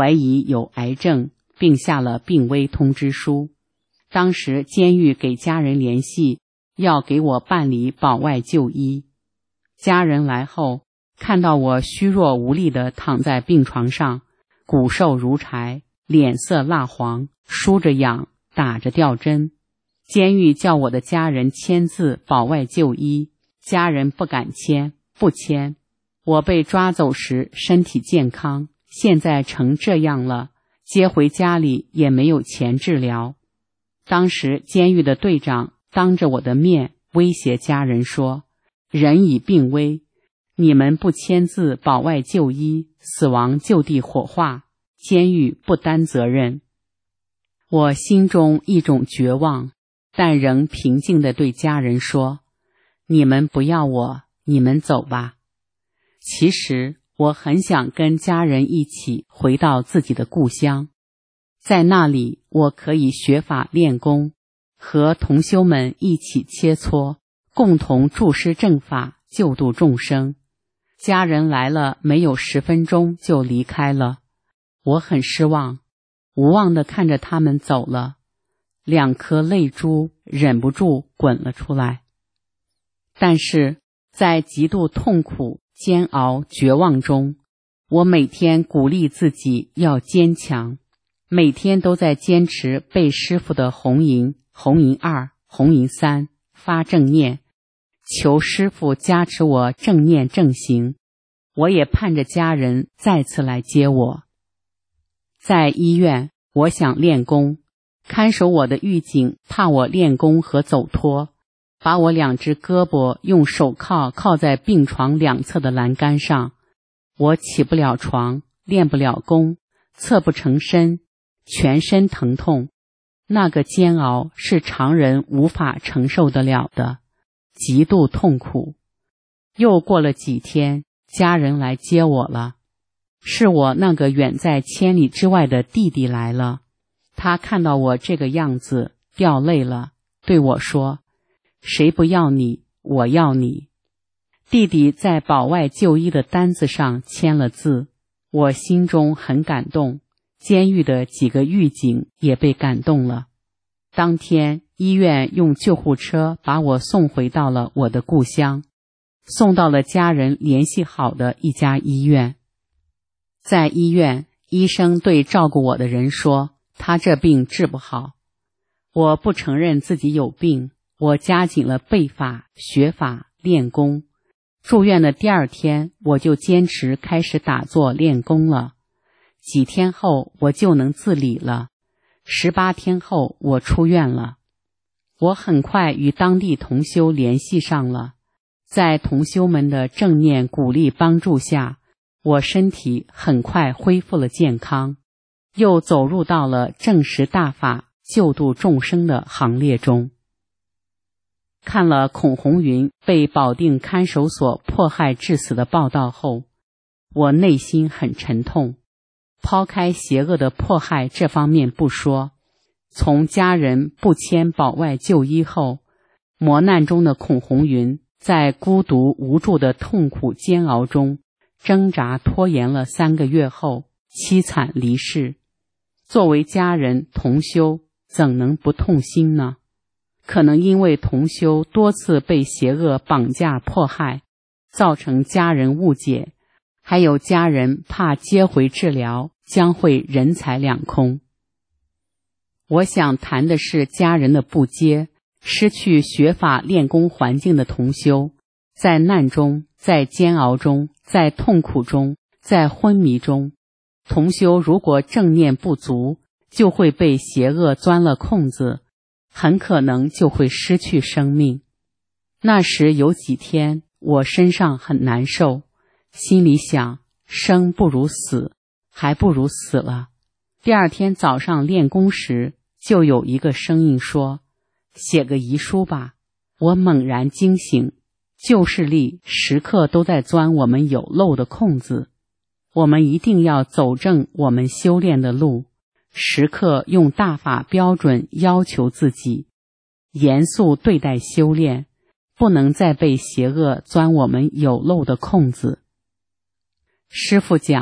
怀疑有癌症，并下了病危通知书。当时监狱给家人联系，要给我办理保外就医。家人来后，看到我虚弱无力地躺在病床上，骨瘦如柴，脸色蜡黄，输着氧，打着吊针。监狱叫我的家人签字保外就医，家人不敢签，不签。我被抓走时身体健康，现在成这样了，接回家里也没有钱治疗。当时监狱的队长当着我的面威胁家人说，人已病危，你们不签字保外就医，死亡就地火化，监狱不担责任。我心中一种绝望，但仍平静地对家人说，你们不要我，你们走吧。其实我很想跟家人一起回到自己的故乡，在那里我可以学法练功，和同修们一起切磋，共同注师正法，救度众生。家人来了没有十分钟就离开了，我很失望，无望地看着他们走了，两颗泪珠忍不住滚了出来。但是在极度痛苦、煎熬、绝望中，我每天鼓励自己要坚强，每天都在坚持背师父的红银、红银二、红银三，发正念，求师父加持我正念正行。我也盼着家人再次来接我。在医院，我想练功，看守我的狱警怕我练功和走脱，把我两只胳膊用手铐铐在病床两侧的栏杆上，我起不了床，练不了功，侧不成身，全身疼痛。那个煎熬是常人无法承受得了的，极度痛苦。又过了几天，家人来接我了，是我那个远在千里之外的弟弟来了。他看到我这个样子，掉泪了，对我说，谁不要你，我要你。弟弟在保外就医的单子上签了字，我心中很感动，监狱的几个狱警也被感动了。当天医院用救护车把我送回到了我的故乡，送到了家人联系好的一家医院。在医院，医生对照顾我的人说，他这病治不好。我不承认自己有病，我加紧了背法、学法、练功。住院的第二天，我就坚持开始打坐练功了。几天后，我就能自理了。十八天后，我出院了。我很快与当地同修联系上了，在同修们的正念鼓励帮助下，我身体很快恢复了健康，又走入到了正实大法救度众生的行列中。看了孔红云被保定看守所迫害致死的报道后，我内心很沉痛。抛开邪恶的迫害这方面不说，从家人不签保外就医后，磨难中的孔红云在孤独无助的痛苦煎熬中挣扎拖延了三个月后凄惨离世。作为家人同修，怎能不痛心呢？可能因为同修多次被邪恶绑架迫害，造成家人误解，还有家人怕接回治疗将会人财两空。我想谈的是家人的不接，失去学法练功环境的同修，在难中，在煎熬中，在痛苦中，在昏迷中，同修如果正念不足，就会被邪恶钻了空子，很可能就会失去生命。那时有几天，我身上很难受，心里想，生不如死，还不如死了。第二天早上练功时，就有一个声音说，写个遗书吧。我猛然惊醒，旧势力时刻都在钻我们有漏的空子，我们一定要走正我们修炼的路，时刻用大法标准要求自己，严肃对待修炼，不能再被邪恶钻我们有漏的空子。师父讲，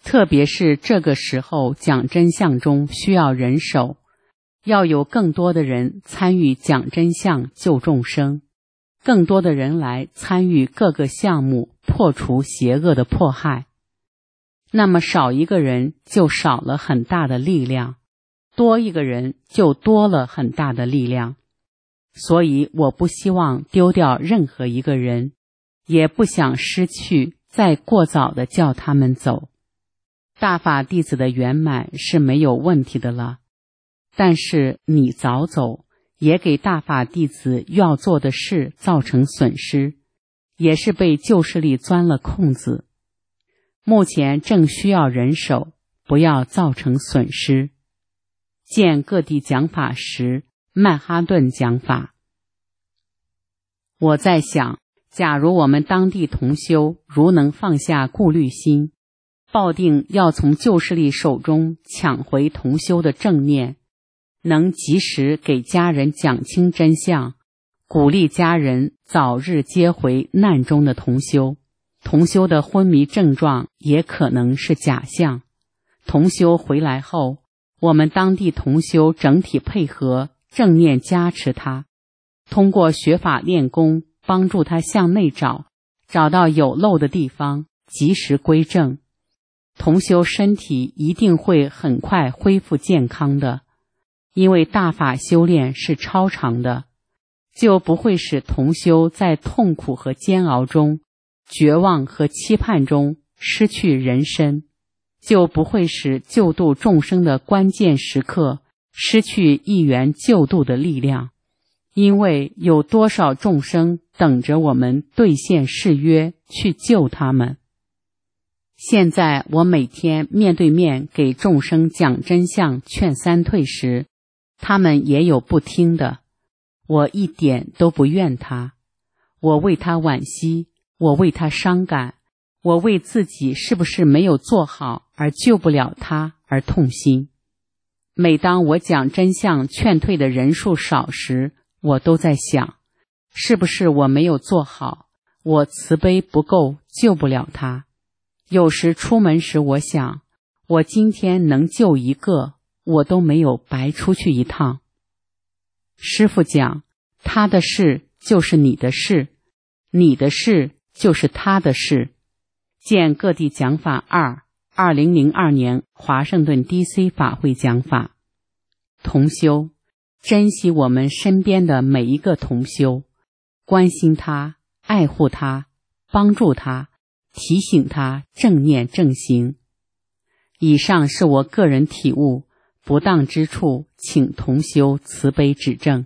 特别是这个时候讲真相中需要人手，要有更多的人参与讲真相救众生，更多的人来参与各个项目破除邪恶的迫害。那么少一个人就少了很大的力量，多一个人就多了很大的力量。所以我不希望丢掉任何一个人，也不想失去再过早的叫他们走。大法弟子的圆满是没有问题的了，但是你早走，也给大法弟子要做的事造成损失，也是被旧势力钻了空子。目前正需要人手，不要造成损失。见各地讲法时，曼哈顿讲法。我在想，假如我们当地同修如能放下顾虑心，抱定要从旧势力手中抢回同修的正念，能及时给家人讲清真相，鼓励家人早日接回难中的同修，同修的昏迷症状也可能是假象。同修回来后，我们当地同修整体配合，正念加持他，通过学法练功，帮助他向内找，找到有漏的地方，及时归正。同修身体一定会很快恢复健康的，因为大法修炼是超常的，就不会使同修在痛苦和煎熬中、绝望和期盼中失去人身，就不会使救度众生的关键时刻失去一元救度的力量。因为有多少众生等着我们兑现誓约去救他们。现在我每天面对面给众生讲真相劝三退时，他们也有不听的，我一点都不怨他，我为他惋惜，我为他伤感，我为自己是不是没有做好而救不了他而痛心。每当我讲真相劝退的人数少时，我都在想，是不是我没有做好，我慈悲不够，救不了他。有时出门时我想，我今天能救一个，我都没有白出去一趟。师父讲，他的事就是你的事，你的事就是他的事。见各地讲法二，二零零二年华盛顿 D C 法会讲法。同修，珍惜我们身边的每一个同修，关心他，爱护他，帮助他，提醒他正念正行。以上是我个人体悟，不当之处请同修慈悲指正。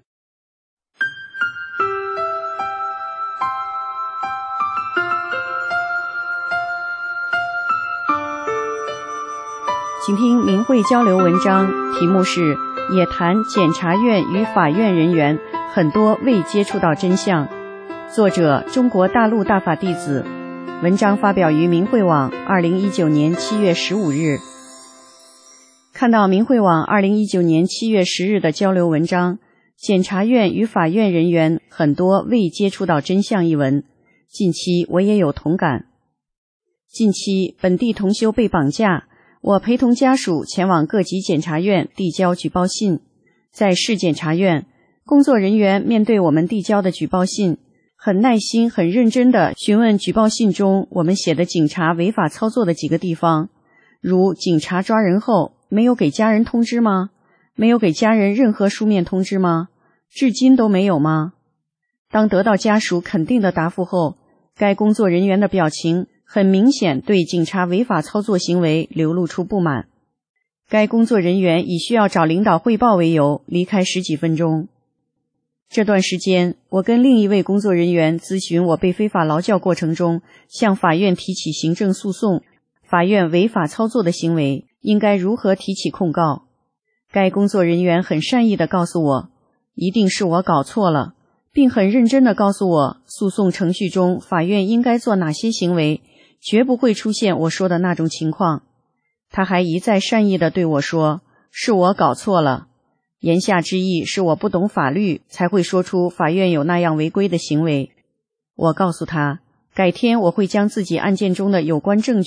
请听明慧交流文章，题目是也谈检察院与法院人员很多未接触到真相，作者中国大陆大法弟子，文章发表于明慧网二零一九年七月十五日。看到明慧网二零一九年七月十日的交流文章，检察院与法院人员很多未接触到真相一文，近期我也有同感。近期本地同修被绑架，我陪同家属前往各级检察院递交举报信。在市检察院，工作人员面对我们递交的举报信，很耐心很认真地询问举报信中我们写的警察违法操作的几个地方，如警察抓人后没有给家人通知吗？没有给家人任何书面通知吗？至今都没有吗？当得到家属肯定的答复后，该工作人员的表情很明显对警察违法操作行为流露出不满。该工作人员以需要找领导汇报为由离开十几分钟。这段时间，我跟另一位工作人员咨询我被非法劳教过程中向法院提起行政诉讼，法院违法操作的行为应该如何提起控告。该工作人员很善意地告诉我，一定是我搞错了，并很认真地告诉我诉讼程序中法院应该做哪些行为，绝不会出现我说的那种情况。他还一再善意地对我说，是我搞错了，言下之意是我不懂法律才会说出法院有那样违规的行为。我告诉他，改天我会将自己案件中的有关证据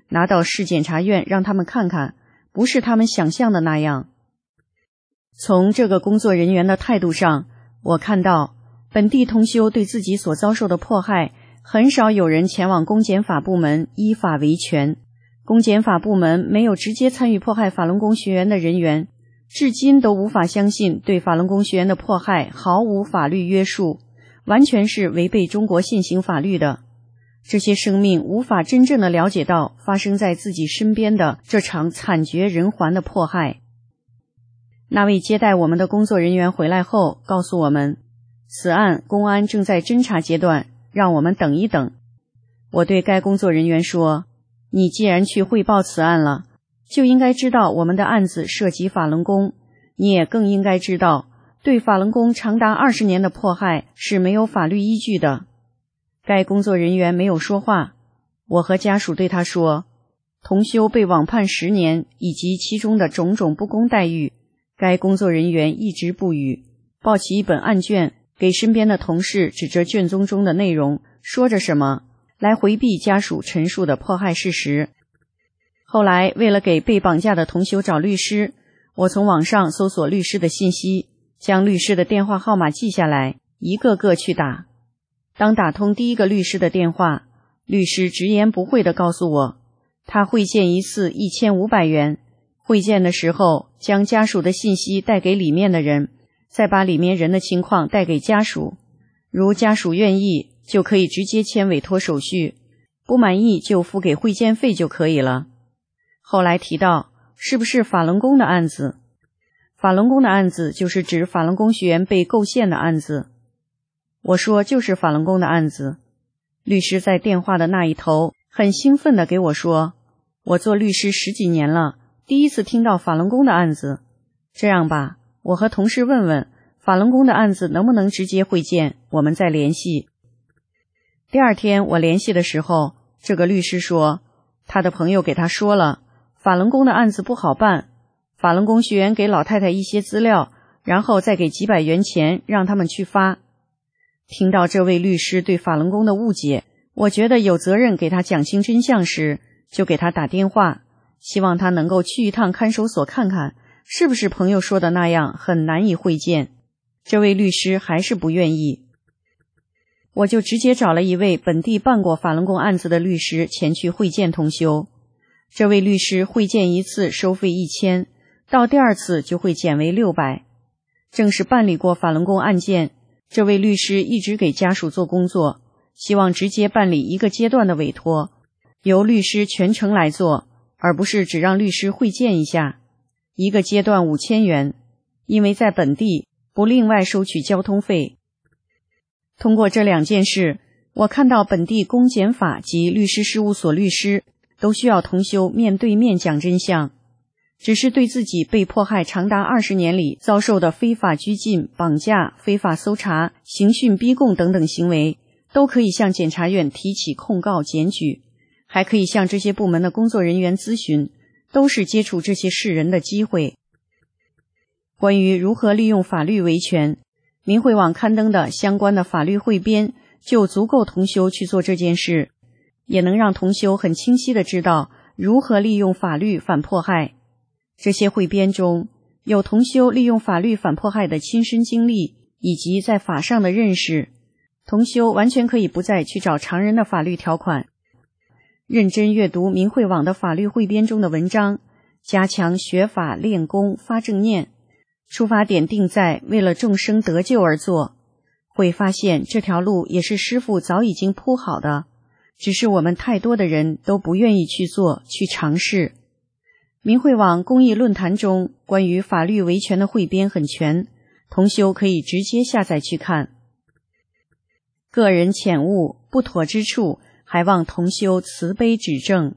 拿到市检察院让他们看看，不是他们想象的那样。从这个工作人员的态度上，我看到本地同修对自己所遭受的迫害，很少有人前往公检法部门依法维权。公检法部门没有直接参与迫害法轮功学员的人员，至今都无法相信对法轮功学员的迫害毫无法律约束，完全是违背中国现行法律的。这些生命无法真正的了解到发生在自己身边的这场惨绝人寰的迫害。那位接待我们的工作人员回来后告诉我们，此案公安正在侦查阶段，让我们等一等。我对该工作人员说，你既然去汇报此案了，就应该知道我们的案子涉及法轮功，你也更应该知道对法轮功长达二十年的迫害是没有法律依据的。该工作人员没有说话，我和家属对他说，同修被网判十年以及其中的种种不公待遇，该工作人员一直不语，抱起一本案卷给身边的同事指着卷宗中的内容说着什么，来回避家属陈述的迫害事实。后来为了给被绑架的同修找律师，我从网上搜索律师的信息，将律师的电话号码记下来，一个个去打。当打通第一个律师的电话，律师直言不讳地告诉我，他会见一次一千五百元，会见的时候将家属的信息带给里面的人，再把里面人的情况带给家属，如家属愿意就可以直接签委托手续，不满意就付给会见费就可以了。后来提到是不是法轮功的案子，法轮功的案子就是指法轮功学员被构陷的案子。我说就是法轮功的案子。律师在电话的那一头很兴奋地给我说，我做律师十几年了，第一次听到法轮功的案子。这样吧，我和同事问问法轮功的案子能不能直接会见，我们再联系。第二天我联系的时候，这个律师说他的朋友给他说了，法轮功的案子不好办，法轮功学员给老太太一些资料，然后再给几百元钱让他们去发。听到这位律师对法轮功的误解，我觉得有责任给他讲清真相时，就给他打电话，希望他能够去一趟看守所看看，是不是朋友说的那样很难以会见。这位律师还是不愿意，我就直接找了一位本地办过法轮功案子的律师前去会见同修。这位律师会见一次收费一千，到第二次就会减为六百。正是办理过法轮功案件，这位律师一直给家属做工作，希望直接办理一个阶段的委托，由律师全程来做，而不是只让律师会见一下。一个阶段五千元，因为在本地不另外收取交通费。通过这两件事，我看到本地公检法及律师事务所律师都需要同修面对面讲真相，只是对自己被迫害长达二十年里遭受的非法拘禁、绑架、非法搜查、刑讯逼供等等行为，都可以向检察院提起控告检举，还可以向这些部门的工作人员咨询，都是接触这些世人的机会。关于如何利用法律维权，明慧网刊登的相关的法律汇编就足够同修去做这件事，也能让同修很清晰地知道如何利用法律反迫害。这些汇编中有同修利用法律反迫害的亲身经历以及在法上的认识，同修完全可以不再去找常人的法律条款，认真阅读明慧网的法律汇编中的文章，加强学法练功发正念，出发点定在为了众生得救而做，会发现这条路也是师父早已经铺好的，只是我们太多的人都不愿意去做去尝试。明慧网公益论坛中关于法律维权的汇编很全，同修可以直接下载去看。个人浅悟不妥之处，还望同修慈悲指正。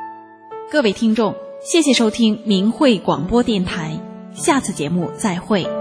各位听众，谢谢收听明慧广播电台，下次节目再会。